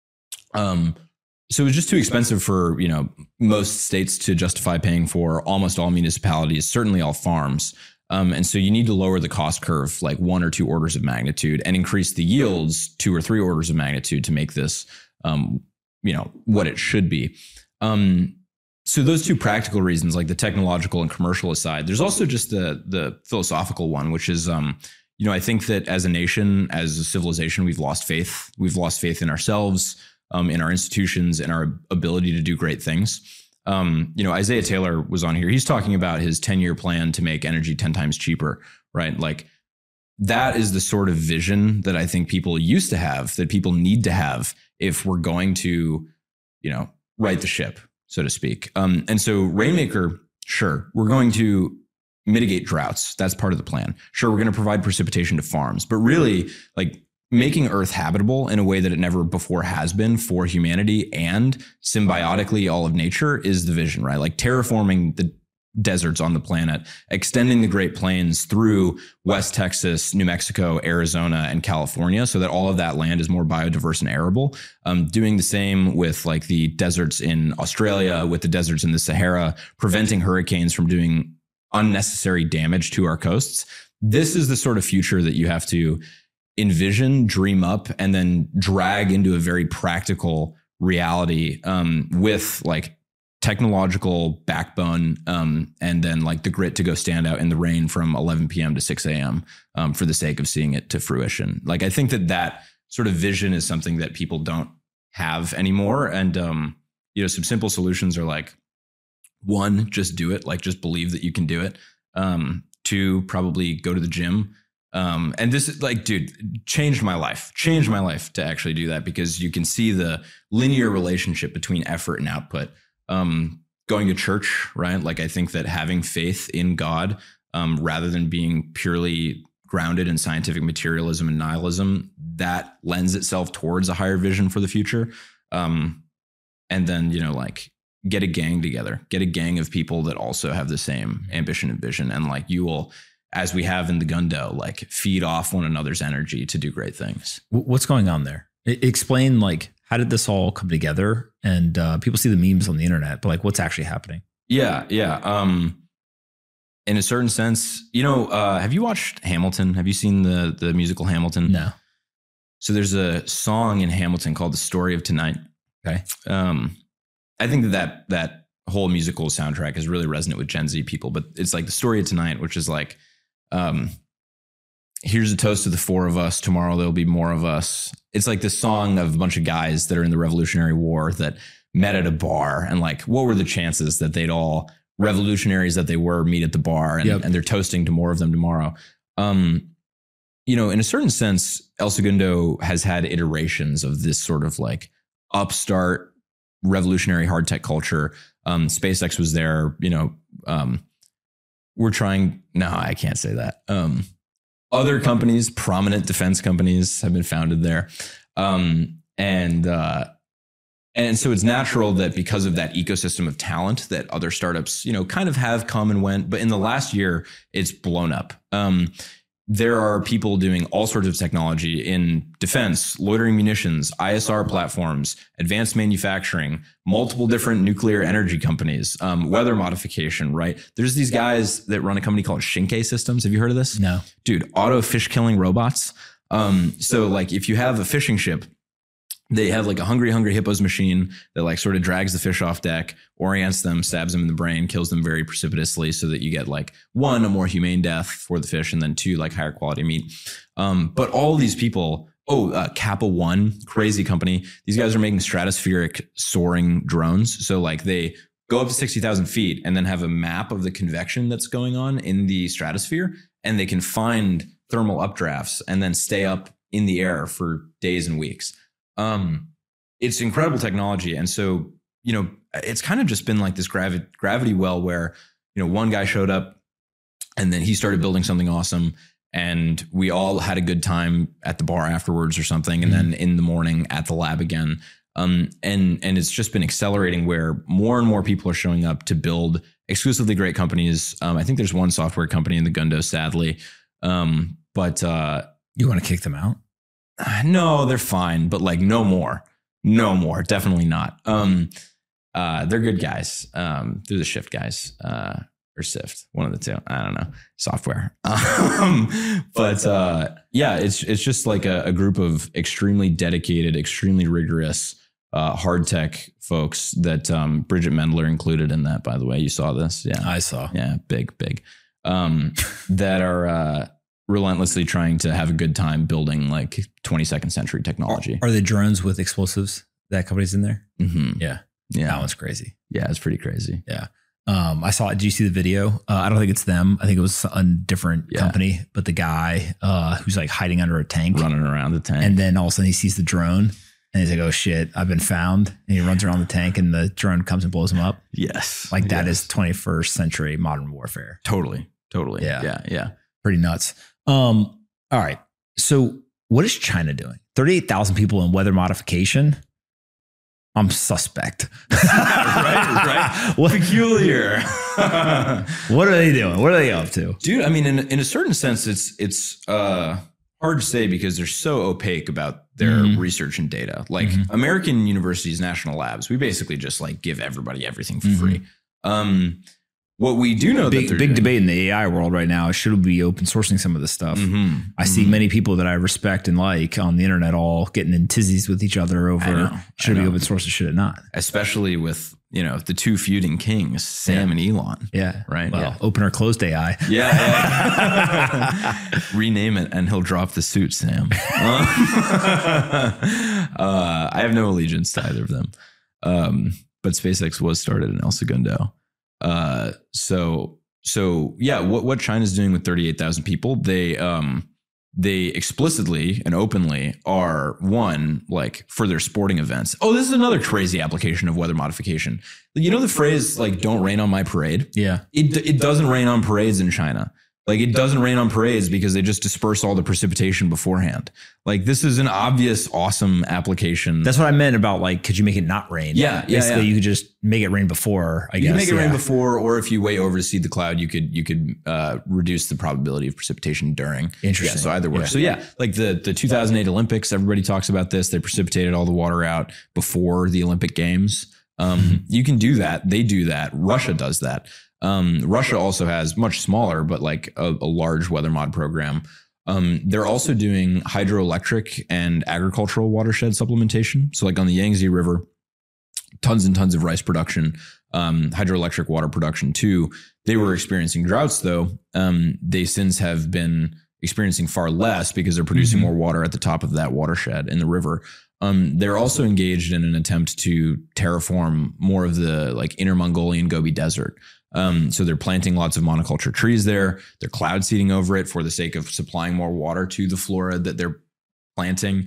So it was just too expensive for most states to justify paying for. Almost all municipalities, certainly all farms. And so you need to lower the cost curve like 1 or 2 orders of magnitude and increase the yields 2 or 3 orders of magnitude to make this, what it should be. So those two practical reasons, like the technological and commercial aside, there's also just the philosophical one, which is, I think that as a nation, as a civilization, we've lost faith. We've lost faith in ourselves, in our institutions, in our ability to do great things. Isaiah Taylor was on here. He's talking about his 10-year plan to make energy 10 times cheaper, right? Like that is the sort of vision that I think people used to have, that people need to have if we're going to, right the ship, so to speak. And so Rainmaker, sure, we're going to mitigate droughts. That's part of the plan. Sure, we're going to provide precipitation to farms, but really like making Earth habitable in a way that it never before has been for humanity and symbiotically all of nature is the vision, right? Like terraforming the deserts on the planet, extending the Great Plains through West Texas, New Mexico, Arizona, and California so that all of that land is more biodiverse and arable. Doing the same with like the deserts in Australia, with the deserts in the Sahara, preventing hurricanes from doing unnecessary damage to our coasts. This is the sort of future that you have to envision, dream up, and then drag into a very practical reality with like technological backbone and then like the grit to go stand out in the rain from 11 p.m. to 6 a.m. For the sake of seeing it to fruition. Like I think that sort of vision is something that people don't have anymore. And some simple solutions are like, 1, just do it, like just believe that you can do it. 2, probably go to the gym. And this is like, dude, changed my life to actually do that because you can see the linear relationship between effort and output. Going to church, right? Like I think that having faith in God, rather than being purely grounded in scientific materialism and nihilism, that lends itself towards a higher vision for the future. And then, like get a gang together, get a gang of people that also have the same ambition and vision. And like you will, as we have in the Gundo, like feed off one another's energy to do great things. What's going on there? Explain, like, how did this all come together? And people see the memes on the internet, but like, what's actually happening? Yeah. In a certain sense, have you watched Hamilton? Have you seen the musical Hamilton? No. So there's a song in Hamilton called "The Story of Tonight." Okay. I think that whole musical soundtrack is really resonant with Gen Z people, but it's like "The Story of Tonight," which is like, here's a toast to the four of us. Tomorrow there'll be more of us. It's like this song of a bunch of guys that are in the Revolutionary War that met at a bar, and like, what were the chances that they'd all, revolutionaries that they were, meet at the bar, and they're toasting to more of them tomorrow. In a certain sense, El Segundo has had iterations of this sort of like upstart revolutionary hard tech culture. SpaceX was there, we're trying, no, I can't say that. Other companies, prominent defense companies have been founded there. And so it's natural that because of that ecosystem of talent that other startups, kind of have come and went. But in the last year, it's blown up. There are people doing all sorts of technology in defense, loitering munitions, ISR platforms, advanced manufacturing, multiple different nuclear energy companies, weather modification, right? There's these guys that run a company called Shinkai Systems. Have you heard of this? No. Dude, auto fish killing robots. So like if you have a fishing ship, they have like a hungry hippos machine that like sort of drags the fish off deck, orients them, stabs them in the brain, kills them very precipitously so that you get like one, a more humane death for the fish, and then two, like higher quality meat. But all these people, Kappa One, crazy company. These guys are making stratospheric soaring drones. So like they go up to 60,000 feet and then have a map of the convection that's going on in the stratosphere, and they can find thermal updrafts and then stay up in the air for days and weeks. It's incredible technology. And so, it's kind of just been like this gravity well where, one guy showed up and then he started building something awesome, and we all had a good time at the bar afterwards or something. And then in the morning at the lab again. And it's just been accelerating where more and more people are showing up to build exclusively great companies. I think there's one software company in the Gundo, sadly. But you want to kick them out? No, they're fine, but like no more, definitely not. They're good guys. They're the Shift guys, or Sift, one of the two. I don't know, software. But it's just like a group of extremely dedicated, extremely rigorous, hard tech folks that Bridget Mendler included in that. By the way, you saw this? Yeah, I saw. Yeah, big. That are relentlessly trying to have a good time building like 22nd century technology. Are the drones with explosives? That company's in there? Mm-hmm. Yeah. That one's crazy. Yeah, it's pretty crazy. Yeah. I saw it. Did you see the video? I don't think it's them. I think it was a different company, but the guy who's like hiding under a tank, running around the tank. And then all of a sudden he sees the drone and he's like, oh shit, I've been found. And he runs around the tank and the drone comes and blows him up. Yes. Like that is 21st century modern warfare. Totally. Yeah. Pretty nuts. All right. So what is China doing? 38,000 people in weather modification. I'm suspect. right. What peculiar. What are they doing? What are they up to? Dude, I mean, in a certain sense, it's hard to say because they're so opaque about their research and data. Like American universities, national labs, we basically just like give everybody everything for free. What we do know, big debate in the AI world right now is should we be open sourcing some of this stuff? I see many people that I respect and like on the internet all getting in tizzies with each other over should it be open source or should it not? Especially with the two feuding kings, Sam and Elon. Yeah, right. Well, open or closed AI. Yeah. Rename it and he'll drop the suit, Sam. I have no allegiance to either of them, but SpaceX was started in El Segundo. So what China's doing with 38,000 people, they explicitly and openly are like for their sporting events. Oh, this is another crazy application of weather modification. The phrase like, don't rain on my parade. Yeah. It doesn't rain on parades in China. Like it doesn't rain on parades because they just disperse all the precipitation beforehand. Like this is an obvious, awesome application. That's what I meant about like, could you make it not rain? Yeah. Basically, you could just make it rain before, I guess. You can make it rain before, or if you way overseed the cloud, you could reduce the probability of precipitation during. Interesting. Yeah, so either works. Yeah. So yeah, like the 2008 Olympics, everybody talks about this. They precipitated all the water out before the Olympic Games. You can do that. They do that. Russia does that. Russia also has much smaller, but like a large weather mod program. They're also doing hydroelectric and agricultural watershed supplementation. So like on the Yangtze River, tons and tons of rice production, hydroelectric water production too. They were experiencing droughts though. They since have been experiencing far less because they're producing more water at the top of that watershed in the river. They're also engaged in an attempt to terraform more of the like Inner Mongolian Gobi Desert. So they're planting lots of monoculture trees there. They're cloud seeding over it for the sake of supplying more water to the flora that they're planting.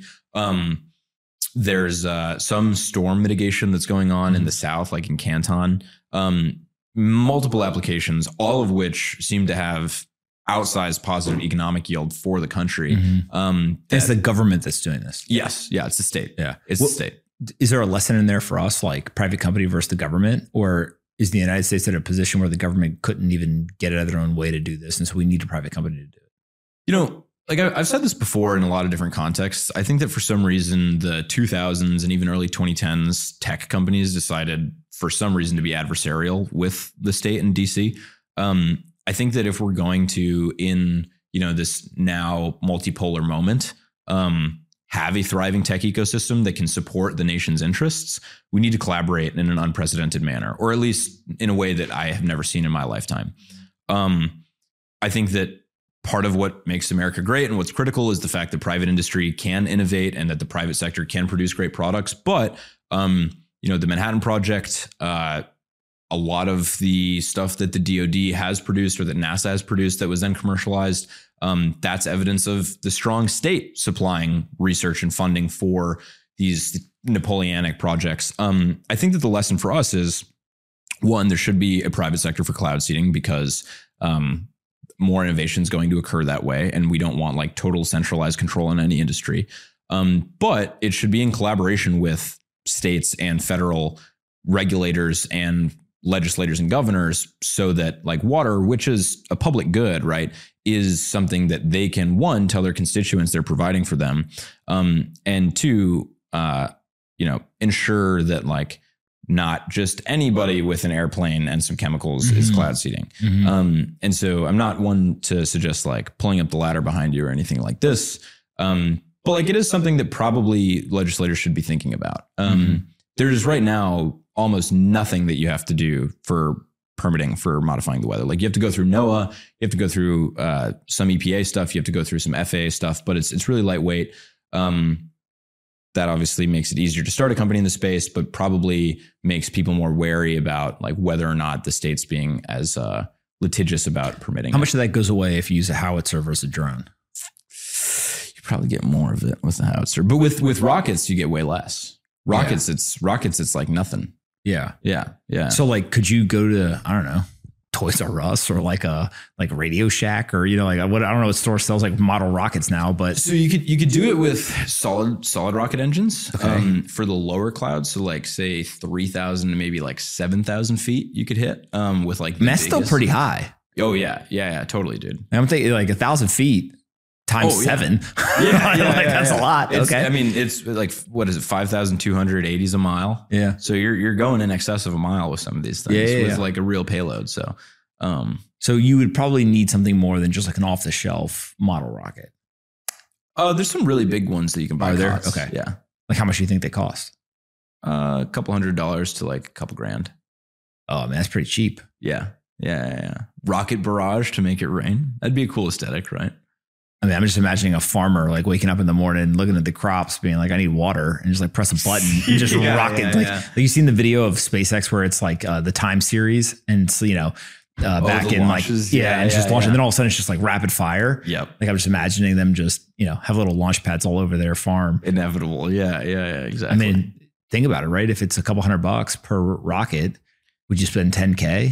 There's some storm mitigation that's going on in the south, like in Canton. Multiple applications, all of which seem to have outsized positive economic yield for the country. It's the government that's doing this. Yes. Yeah. It's the state. Yeah. It's the state. Is there a lesson in there for us, like private company versus the government? Or is the United States at a position where the government couldn't even get out of their own way to do this? And so we need a private company to do it. You know, like I've said this before in a lot of different contexts. I think that for some reason, the 2000s and even early 2010s tech companies decided for some reason to be adversarial with the state and DC. I think that if we're going to, in, you know, this now multipolar moment, have a thriving tech ecosystem that can support the nation's interests, we need to collaborate in an unprecedented manner, or at least in a way that I have never seen in my lifetime. I think that part of what makes America great and what's critical is the fact that private industry can innovate and that the private sector can produce great products. But, you know, the Manhattan Project, a lot of the stuff that the DoD has produced or that NASA has produced that was then commercialized, that's evidence of the strong state supplying research and funding for these Napoleonic projects. I think that the lesson for us is, one, there should be a private sector for cloud seeding because more innovation is going to occur that way. And we don't want like total centralized control in any industry. But it should be in collaboration with states and federal regulators and legislators and governors so that like water, which is a public good, right, is something that they can, one, tell their constituents they're providing for them. And two, you know, ensure that like not just anybody with an airplane and some chemicals is cloud seeding. And so I'm not one to suggest like pulling up the ladder behind you or anything like this. But like it is something that probably legislators should be thinking about. There's right now almost nothing that you have to do for permitting for modifying the weather. Like you have to go through NOAA, you have to go through some EPA stuff, you have to go through some FAA stuff, but it's really lightweight. That obviously makes it easier to start a company in the space, but probably makes people more wary about like whether or not the state's being as litigious about permitting. How much of that goes away if you use a howitzer versus a drone? You probably get more of it with the howitzer, but with rockets, you get way less. Rockets, it's like nothing. Yeah. Yeah. So like, could you go to, I don't know, Toys R Us or like Radio Shack or, you know, like what, I don't know what store sells like model rockets now, but. So you could do it with solid rocket engines for the lower clouds. So like say 3,000 to maybe like 7,000 feet you could hit with like. And that's still pretty high. Oh yeah. Totally, dude. I'm thinking like 1,000 feet times 7. That's a lot. Okay. I mean, it's like, what is it? 5,280 a mile. Yeah. So you're going in excess of a mile with some of these things with like a real payload. So, so you would probably need something more than just like an off the shelf model rocket. There's some really big ones that you can buy there. Okay. Yeah. Like how much do you think they cost? A couple $100 to like a couple grand. Oh man, that's pretty cheap. Yeah. Rocket barrage to make it rain. That'd be a cool aesthetic, right? I mean, I'm just imagining a farmer like waking up in the morning, looking at the crops, being like, "I need water," and just like press a button and just rocket. Like you seen the video of SpaceX where it's like the Time series, and it's, you know, back in launches, like and it's just launching. And then all of a sudden, it's just like rapid fire. Yep. Like I'm just imagining them just, you know, have little launch pads all over their farm. Inevitable. Yeah. Exactly. I mean, think about it, right? If it's a couple $100 per rocket, would you spend $10K?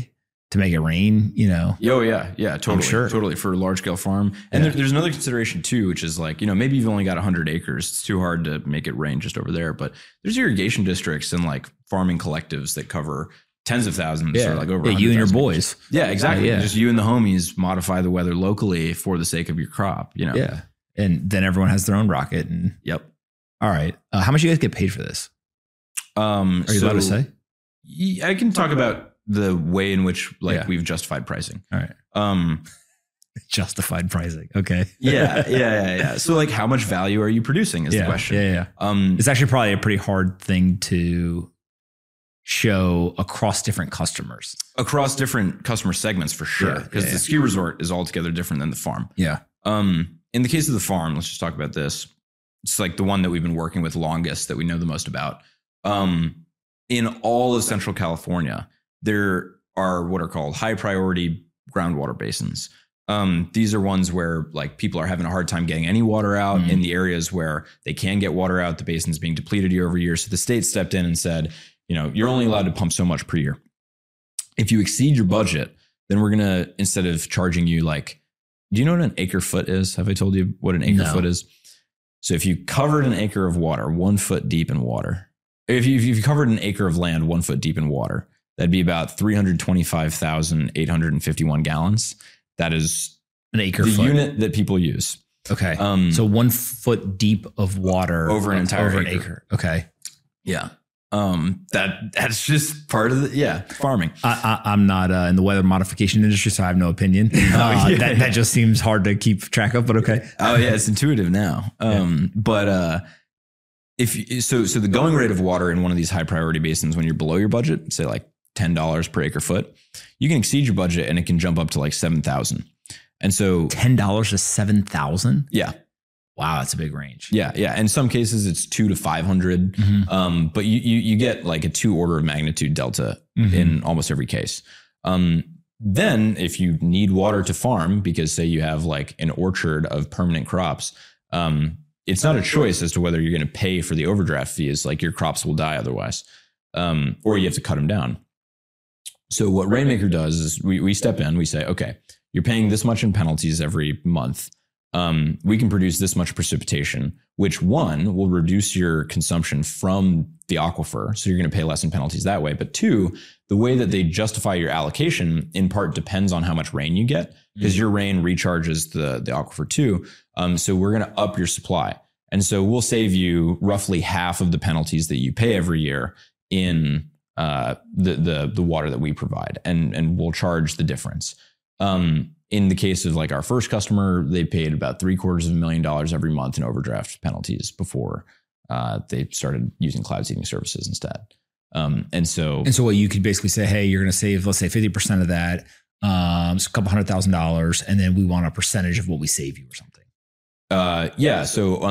to make it rain, Oh yeah. Totally. sure. Totally for a large scale farm. And there's another consideration too, which is like, maybe you've only got 100 acres. It's too hard to make it rain just over there, but there's irrigation districts and like farming collectives that cover tens of thousands or like over you and your 100,000 boys. acres. Yeah, exactly. Yeah. Just you and the homies modify the weather locally for the sake of your crop, Yeah. And then everyone has their own rocket. And Yep. all right. How much do you guys get paid for this? Are you allowed to say? I can talk about the way in which we've justified pricing. All right. Justified pricing. Okay. Yeah. So like how much value are you producing is the question. Yeah. It's actually probably a pretty hard thing to show across different customers. Across different customer segments for sure. Because the ski resort is altogether different than the farm. Yeah. In the case of the farm, let's just talk about this. It's like the one that we've been working with longest, that we know the most about. In all of Central California, there are what are called high priority groundwater basins. These are ones where like people are having a hard time getting any water out. In the areas where they can get water out, the basin's being depleted year over year. So the state stepped in and said, you're only allowed to pump so much per year. If you exceed your budget, then we're going to, instead of charging you like, do you know what an acre foot is? Have I told you what an acre foot is? So if you covered an acre of water 1 foot deep in water, if you covered an acre of land 1 foot deep in water, that'd be about 325,851 gallons. That is an acre the foot unit that people use. Okay. So 1 foot deep of water over an entire acre. Okay. Yeah. That's just part of farming. I'm not in the weather modification industry, so I have no opinion. That just seems hard to keep track of, but okay. Oh yeah, it's intuitive now. But so the going rate of water in one of these high priority basins, when you're below your budget, say like $10 per acre foot, you can exceed your budget and it can jump up to like 7,000. And so $10 to 7,000. Yeah. Wow, that's a big range. Yeah. In some cases, it's 200 to 500, but you get like a 2 order of magnitude delta in almost every case. Then, if you need water to farm, because say you have like an orchard of permanent crops, it's not a choice as to whether you're going to pay for the overdraft fees. Like your crops will die otherwise, or you have to cut them down. So what Rainmaker does is we step in. We say, okay, you're paying this much in penalties every month. We can produce this much precipitation, which one will reduce your consumption from the aquifer. So you're going to pay less in penalties that way. But two, the way that they justify your allocation in part depends on how much rain you get, because your rain recharges the aquifer too. So we're going to up your supply. And so we'll save you roughly half of the penalties that you pay every year in the water that we provide, and we'll charge the difference. In the case of like our first customer, they paid about $750,000 every month in overdraft penalties before they started using cloud seeding services instead. And so what you could basically say, hey, you're going to save, let's say 50% of that, so a couple $100,000, and then we want a percentage of what we save you or something. So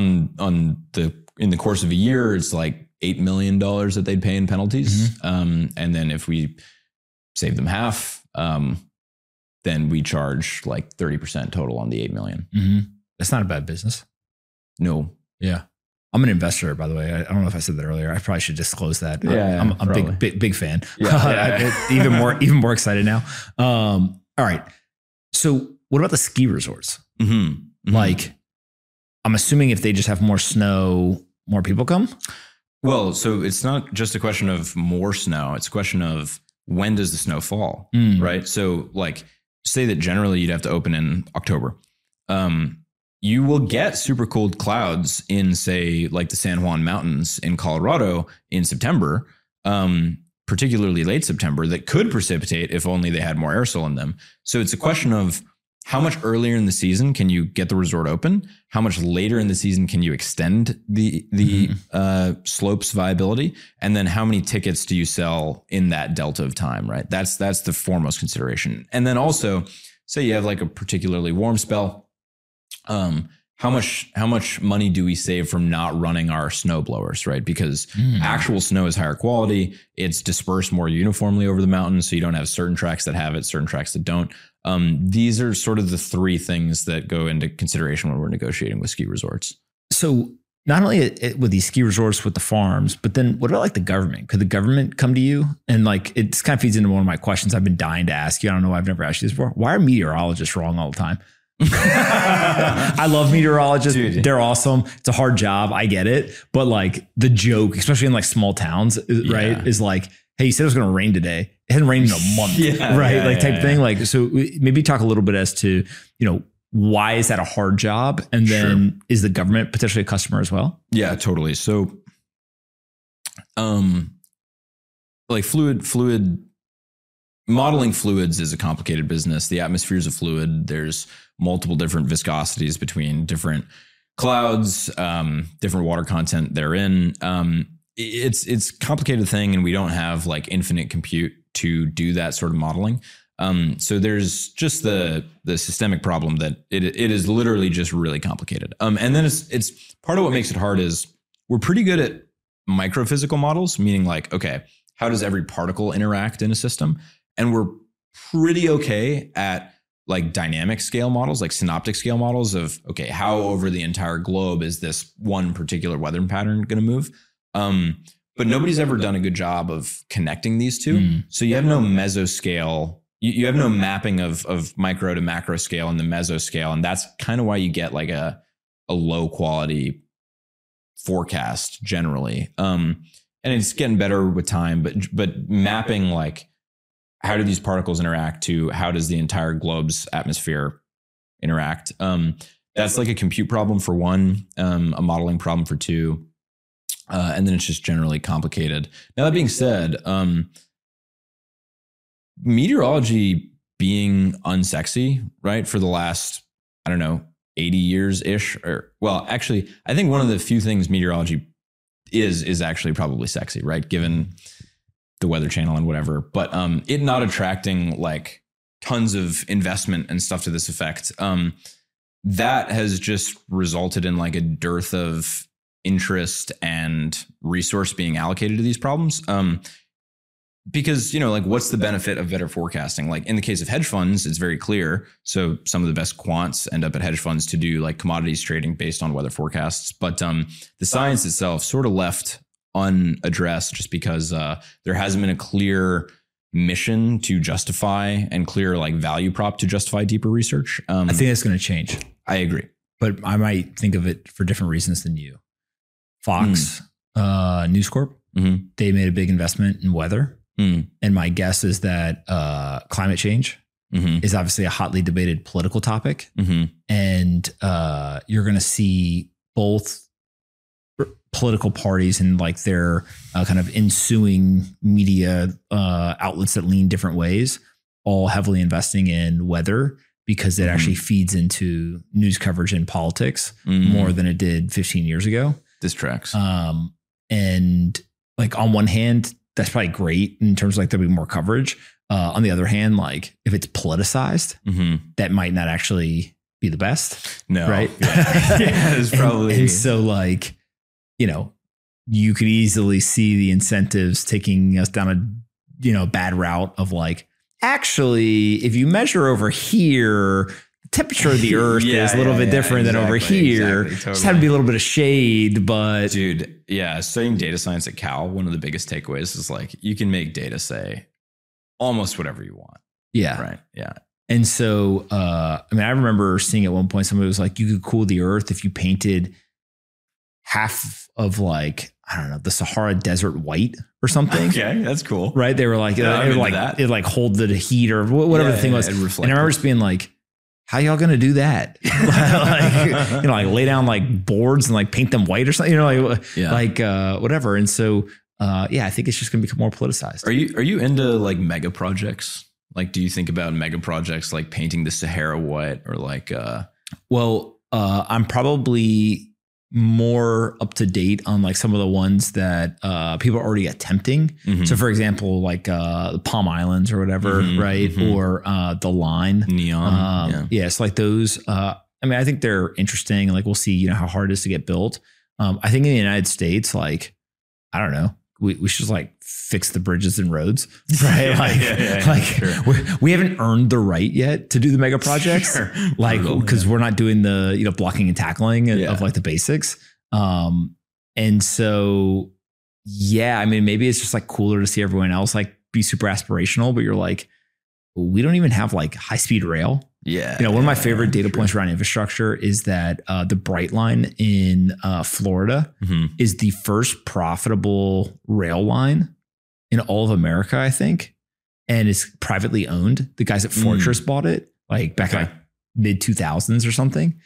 in the course of a year, it's like $8 million that they'd pay in penalties. And then if we save them half, then we charge like 30% total on the 8 million. That's not a bad business. No. Yeah. I'm an investor, by the way. I don't know if I said that earlier. I probably should disclose that. I'm a big fan. Yeah. even more excited now. All right. So what about the ski resorts? Like, I'm assuming if they just have more snow, more people come? Well, so it's not just a question of more snow. It's a question of when does the snow fall, right? So like, say that generally you'd have to open in October. You will get super cold clouds in, say, like the San Juan Mountains in Colorado in September, particularly late September, that could precipitate if only they had more aerosol in them. So it's a question of how much earlier in the season can you get the resort open? How much later in the season can you extend the slope's viability? And then how many tickets do you sell in that delta of time, right? That's the foremost consideration. And then also, say you have like a particularly warm spell, how much money do we save from not running our snow blowers, right? Because actual snow is higher quality. It's dispersed more uniformly over the mountains. So you don't have certain tracks that have it, certain tracks that don't. These are sort of the three things that go into consideration when we're negotiating with ski resorts. So not only with these ski resorts, with the farms, but then what about like the government? Could the government come to you? And like, it kind of feeds into one of my questions I've been dying to ask you. I don't know why I've never asked you this before. Why are meteorologists wrong all the time? I love meteorologists. Dude. They're awesome. It's a hard job. I get it. But like the joke, especially in like small towns, right, is like, hey, you said it was going to rain today. It hasn't rained in a month, right? Type thing. Like, so maybe talk a little bit as to, why is that a hard job? And then is the government potentially a customer as well? Yeah, totally. So, like fluid modeling fluids is a complicated business. The atmosphere is a fluid. There's multiple different viscosities between different clouds, different water content therein. It's a complicated thing, and we don't have like infinite compute to do that sort of modeling. So there's just the systemic problem that it is literally just really complicated. And then it's part of what makes it hard is we're pretty good at microphysical models, meaning like, okay, how does every particle interact in a system? And we're pretty okay at like dynamic scale models, like synoptic scale models of, okay, how over the entire globe is this one particular weather pattern going to move? But nobody's ever done a good job of connecting these two. So you have no mesoscale. You have no mapping of micro to macro scale and the mesoscale. And that's kind of why you get like a low quality forecast generally. And it's getting better with time, but mapping like how do these particles interact to how does the entire globe's atmosphere interact? That's like a compute problem for one, a modeling problem for two. And then it's just generally complicated. Now, that being said, meteorology being unsexy, right, for the last, 80 years ish, or well, actually, I think one of the few things meteorology is actually probably sexy, right, given the Weather Channel and whatever. But it not attracting like tons of investment and stuff to this effect, that has just resulted in like a dearth of interest and resource being allocated to these problems. Because, like what's the benefit of better forecasting? Like in the case of hedge funds, it's very clear. So some of the best quants end up at hedge funds to do like commodities trading based on weather forecasts. But the science itself sort of left unaddressed just because there hasn't been a clear mission to justify and clear like value prop to justify deeper research. I think that's going to change. I agree. But I might think of it for different reasons than you. Fox, News Corp, they made a big investment in weather. And my guess is that climate change is obviously a hotly debated political topic. And you're going to see both political parties and like their kind of ensuing media outlets that lean different ways, all heavily investing in weather because it actually feeds into news coverage in politics more than it did 15 years ago. This tracks. And like on one hand, that's probably great in terms of like there'll be more coverage. On the other hand, like if it's politicized, that might not actually be the best. No. Right. Yeah, it's probably. And so like, you could easily see the incentives taking us down a, bad route of like, actually, if you measure over here, the temperature of the earth is a little bit different than over here. Totally. Just had to be a little bit of shade, but dude, yeah. Studying data science at Cal, one of the biggest takeaways is like, you can make data say almost whatever you want. Yeah. Right. Yeah. And so, I remember seeing at one point, somebody was like, you could cool the earth if you painted half of like, the Sahara Desert white or something. Okay, that's cool. Right? They were like, it like hold the heat or whatever the thing was. And I remember just being like, how y'all gonna do that? like lay down like boards and like paint them white or something. Whatever. And so, I think it's just gonna become more politicized. Are you into like mega projects? Like, do you think about mega projects like painting the Sahara white or like? I'm probably more up to date on like some of the ones that people are already attempting. So for example, like the Palm Islands or whatever, right? Or the Line. Neon. It's like those. I think they're interesting and like we'll see, how hard it is to get built. I think in the United States, like, I don't know, we should like fix the bridges and roads, right? We haven't earned the right yet to do the mega projects, because we're not doing the blocking and tackling of like the basics. And so, yeah, I mean, maybe it's just like cooler to see everyone else like be super aspirational, but you're like, we don't even have like high speed rail. Yeah. One of my favorite data points around infrastructure is that the Brightline in Florida is the first profitable rail line in all of America, I think. And it's privately owned. The guys at Fortress bought it like back in like mid 2000s or something.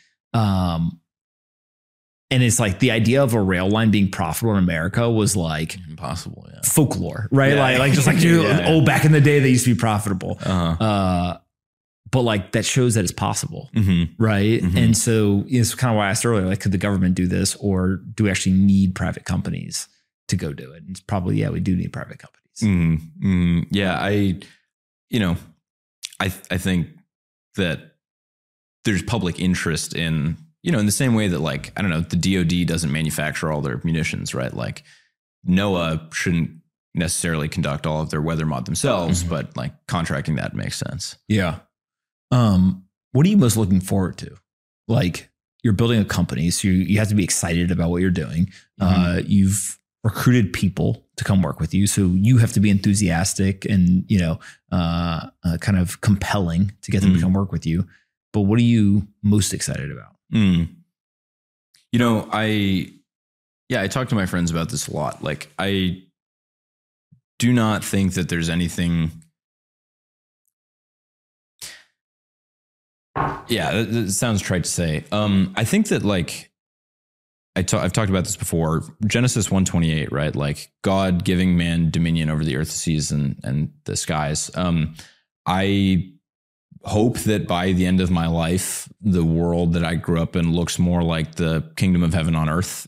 And it's like the idea of a rail line being profitable in America was like impossible, folklore, right? Like just like, back in the day, they used to be profitable. But like that shows that it's possible, right? And so it's kind of why I asked earlier, like, could the government do this, or do we actually need private companies to go do it? And it's probably, we do need private companies. Yeah, I think that there's public interest in, in the same way that, like, I don't know, the DoD doesn't manufacture all their munitions, right? Like NOAA shouldn't necessarily conduct all of their weather mod themselves, but like contracting that makes sense. Yeah. What are you most looking forward to? Like, you're building a company, so you have to be excited about what you're doing. You've recruited people to come work with you, so you have to be enthusiastic and, kind of compelling to get them to come work with you. But what are you most excited about? I talk to my friends about this a lot. Like, I do not think that there's anything. Yeah, that sounds trite to say. I think that, like, I've talked about this before. Genesis 1:28, right? Like, God giving man dominion over the earth, the seas, and the skies. I hope that by the end of my life, the world that I grew up in looks more like the kingdom of heaven on earth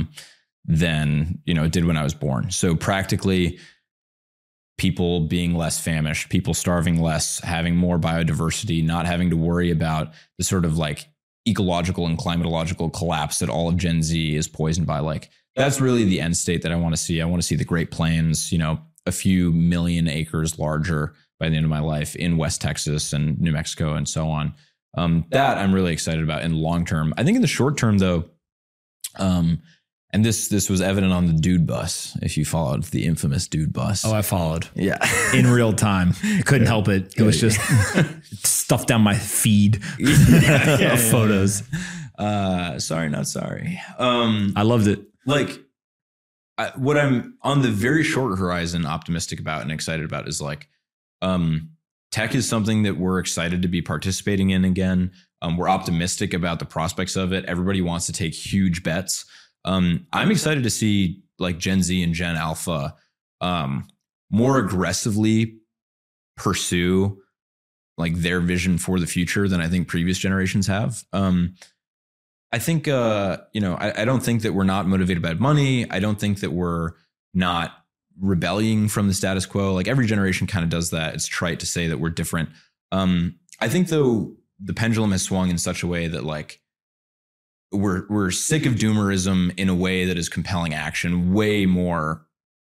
than it did when I was born. So practically, people being less famished, people starving less, having more biodiversity, not having to worry about the sort of like ecological and climatological collapse that all of Gen Z is poisoned by. Like, that's really the end state that I want to see. I want to see the Great Plains, a few million acres larger by the end of my life in West Texas and New Mexico and so on. That I'm really excited about in long term. I think in the short term, though, and this was evident on the Dude Bus, if you followed the infamous Dude Bus. Oh, I followed. Yeah. In real time. I couldn't help it. It was just stuffed down my feed of photos. Sorry, not sorry. I loved it. Like, what I'm on the very short horizon optimistic about and excited about is like, tech is something that we're excited to be participating in again. We're optimistic about the prospects of it. Everybody wants to take huge bets. I'm excited to see like Gen Z and Gen Alpha more aggressively pursue like their vision for the future than I think previous generations have. I think, I don't think that we're not motivated by money. I don't think that we're not rebelling from the status quo. Like, every generation kind of does that. It's trite to say that we're different. I think, though, the pendulum has swung in such a way that, like, we're sick of doomerism in a way that is compelling action way more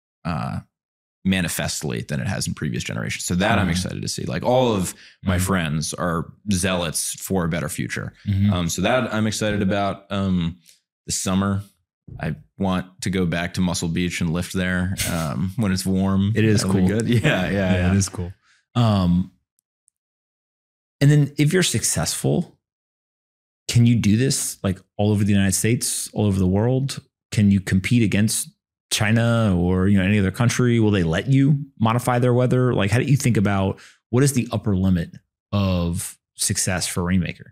manifestly than it has in previous generations. So that I'm excited to see. Like, all of my friends are zealots for a better future. So that I'm excited about. This summer, I want to go back to Muscle Beach and lift there when it's warm. It is cool. Good. Yeah. It is cool. And then if you're successful, can you do this like all over the United States, all over the world? Can you compete against China or any other country? Will they let you modify their weather? Like, how do you think about what is the upper limit of success for Rainmaker?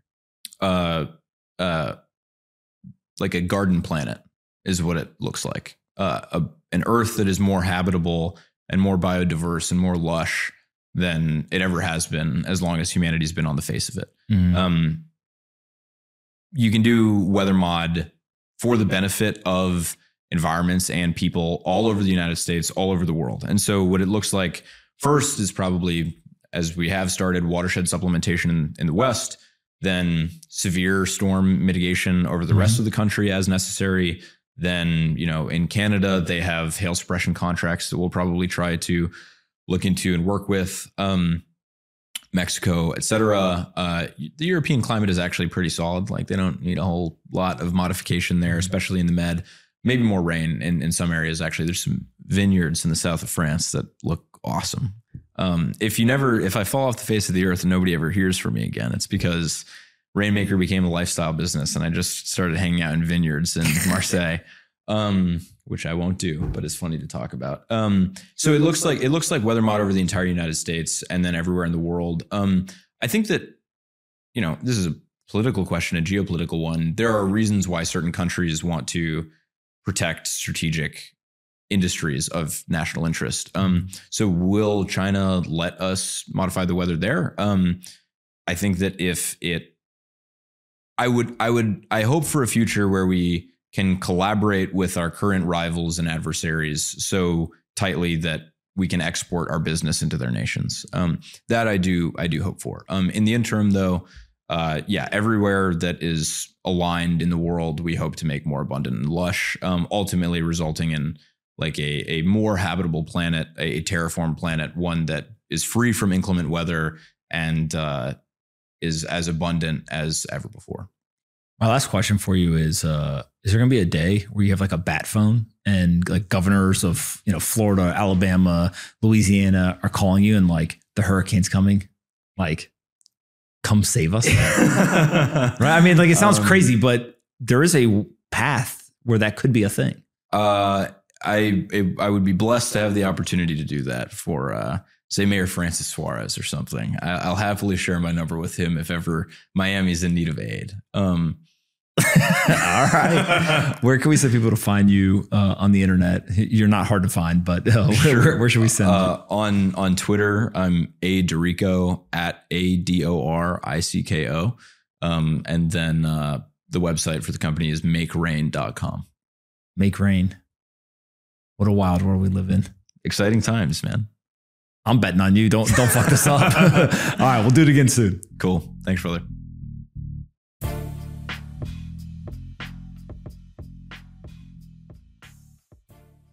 Like a garden planet is what it looks like. An Earth that is more habitable and more biodiverse and more lush than it ever has been as long as humanity's been on the face of it. You can do weather mod for the benefit of environments and people all over the United States, all over the world. And so what it looks like first is probably, as we have started, watershed supplementation in the West, then severe storm mitigation over the rest of the country as necessary. Then, in Canada, they have hail suppression contracts that we'll probably try to look into and work with. Mexico, etc. The European climate is actually pretty solid. Like they don't need a whole lot of modification there, especially in the Med. Maybe more rain in some areas. Actually, there's some vineyards in the south of France that look awesome. If I fall off the face of the earth and nobody ever hears from me again, it's because Rainmaker became a lifestyle business and I just started hanging out in vineyards in Marseille, which I won't do, but it's funny to talk about. So it looks like weather mod over the entire United States and then everywhere in the world. I think that, this is a political question, a geopolitical one. There are reasons why certain countries want to protect strategic industries of national interest. So will China let us modify the weather there? I think that I hope for a future where we can collaborate with our current rivals and adversaries so tightly that we can export our business into their nations. That I do hope for. In the interim though, everywhere that is aligned in the world, we hope to make more abundant and lush, ultimately resulting in like a more habitable planet, a terraformed planet, one that is free from inclement weather and is as abundant as ever before. My last question for you is there going to be a day where you have like a bat phone and like governors of, Florida, Alabama, Louisiana are calling you and like the hurricane's coming, like come save us? Right? I mean, like it sounds crazy, but there is a path where that could be a thing. I would be blessed to have the opportunity to do that for, say, Mayor Francis Suarez or something. I'll happily share my number with him if ever Miami's in need of aid. All right. Where can we send people to find you on the internet? You're not hard to find, but where should we send them? On Twitter, I'm Adoricko at ADORICKO. And then the website for the company is makerain.com. Make Rain. What a wild world we live in. Exciting times, man. I'm betting on you. Don't fuck this up. All right. We'll do it again soon. Cool. Thanks, brother.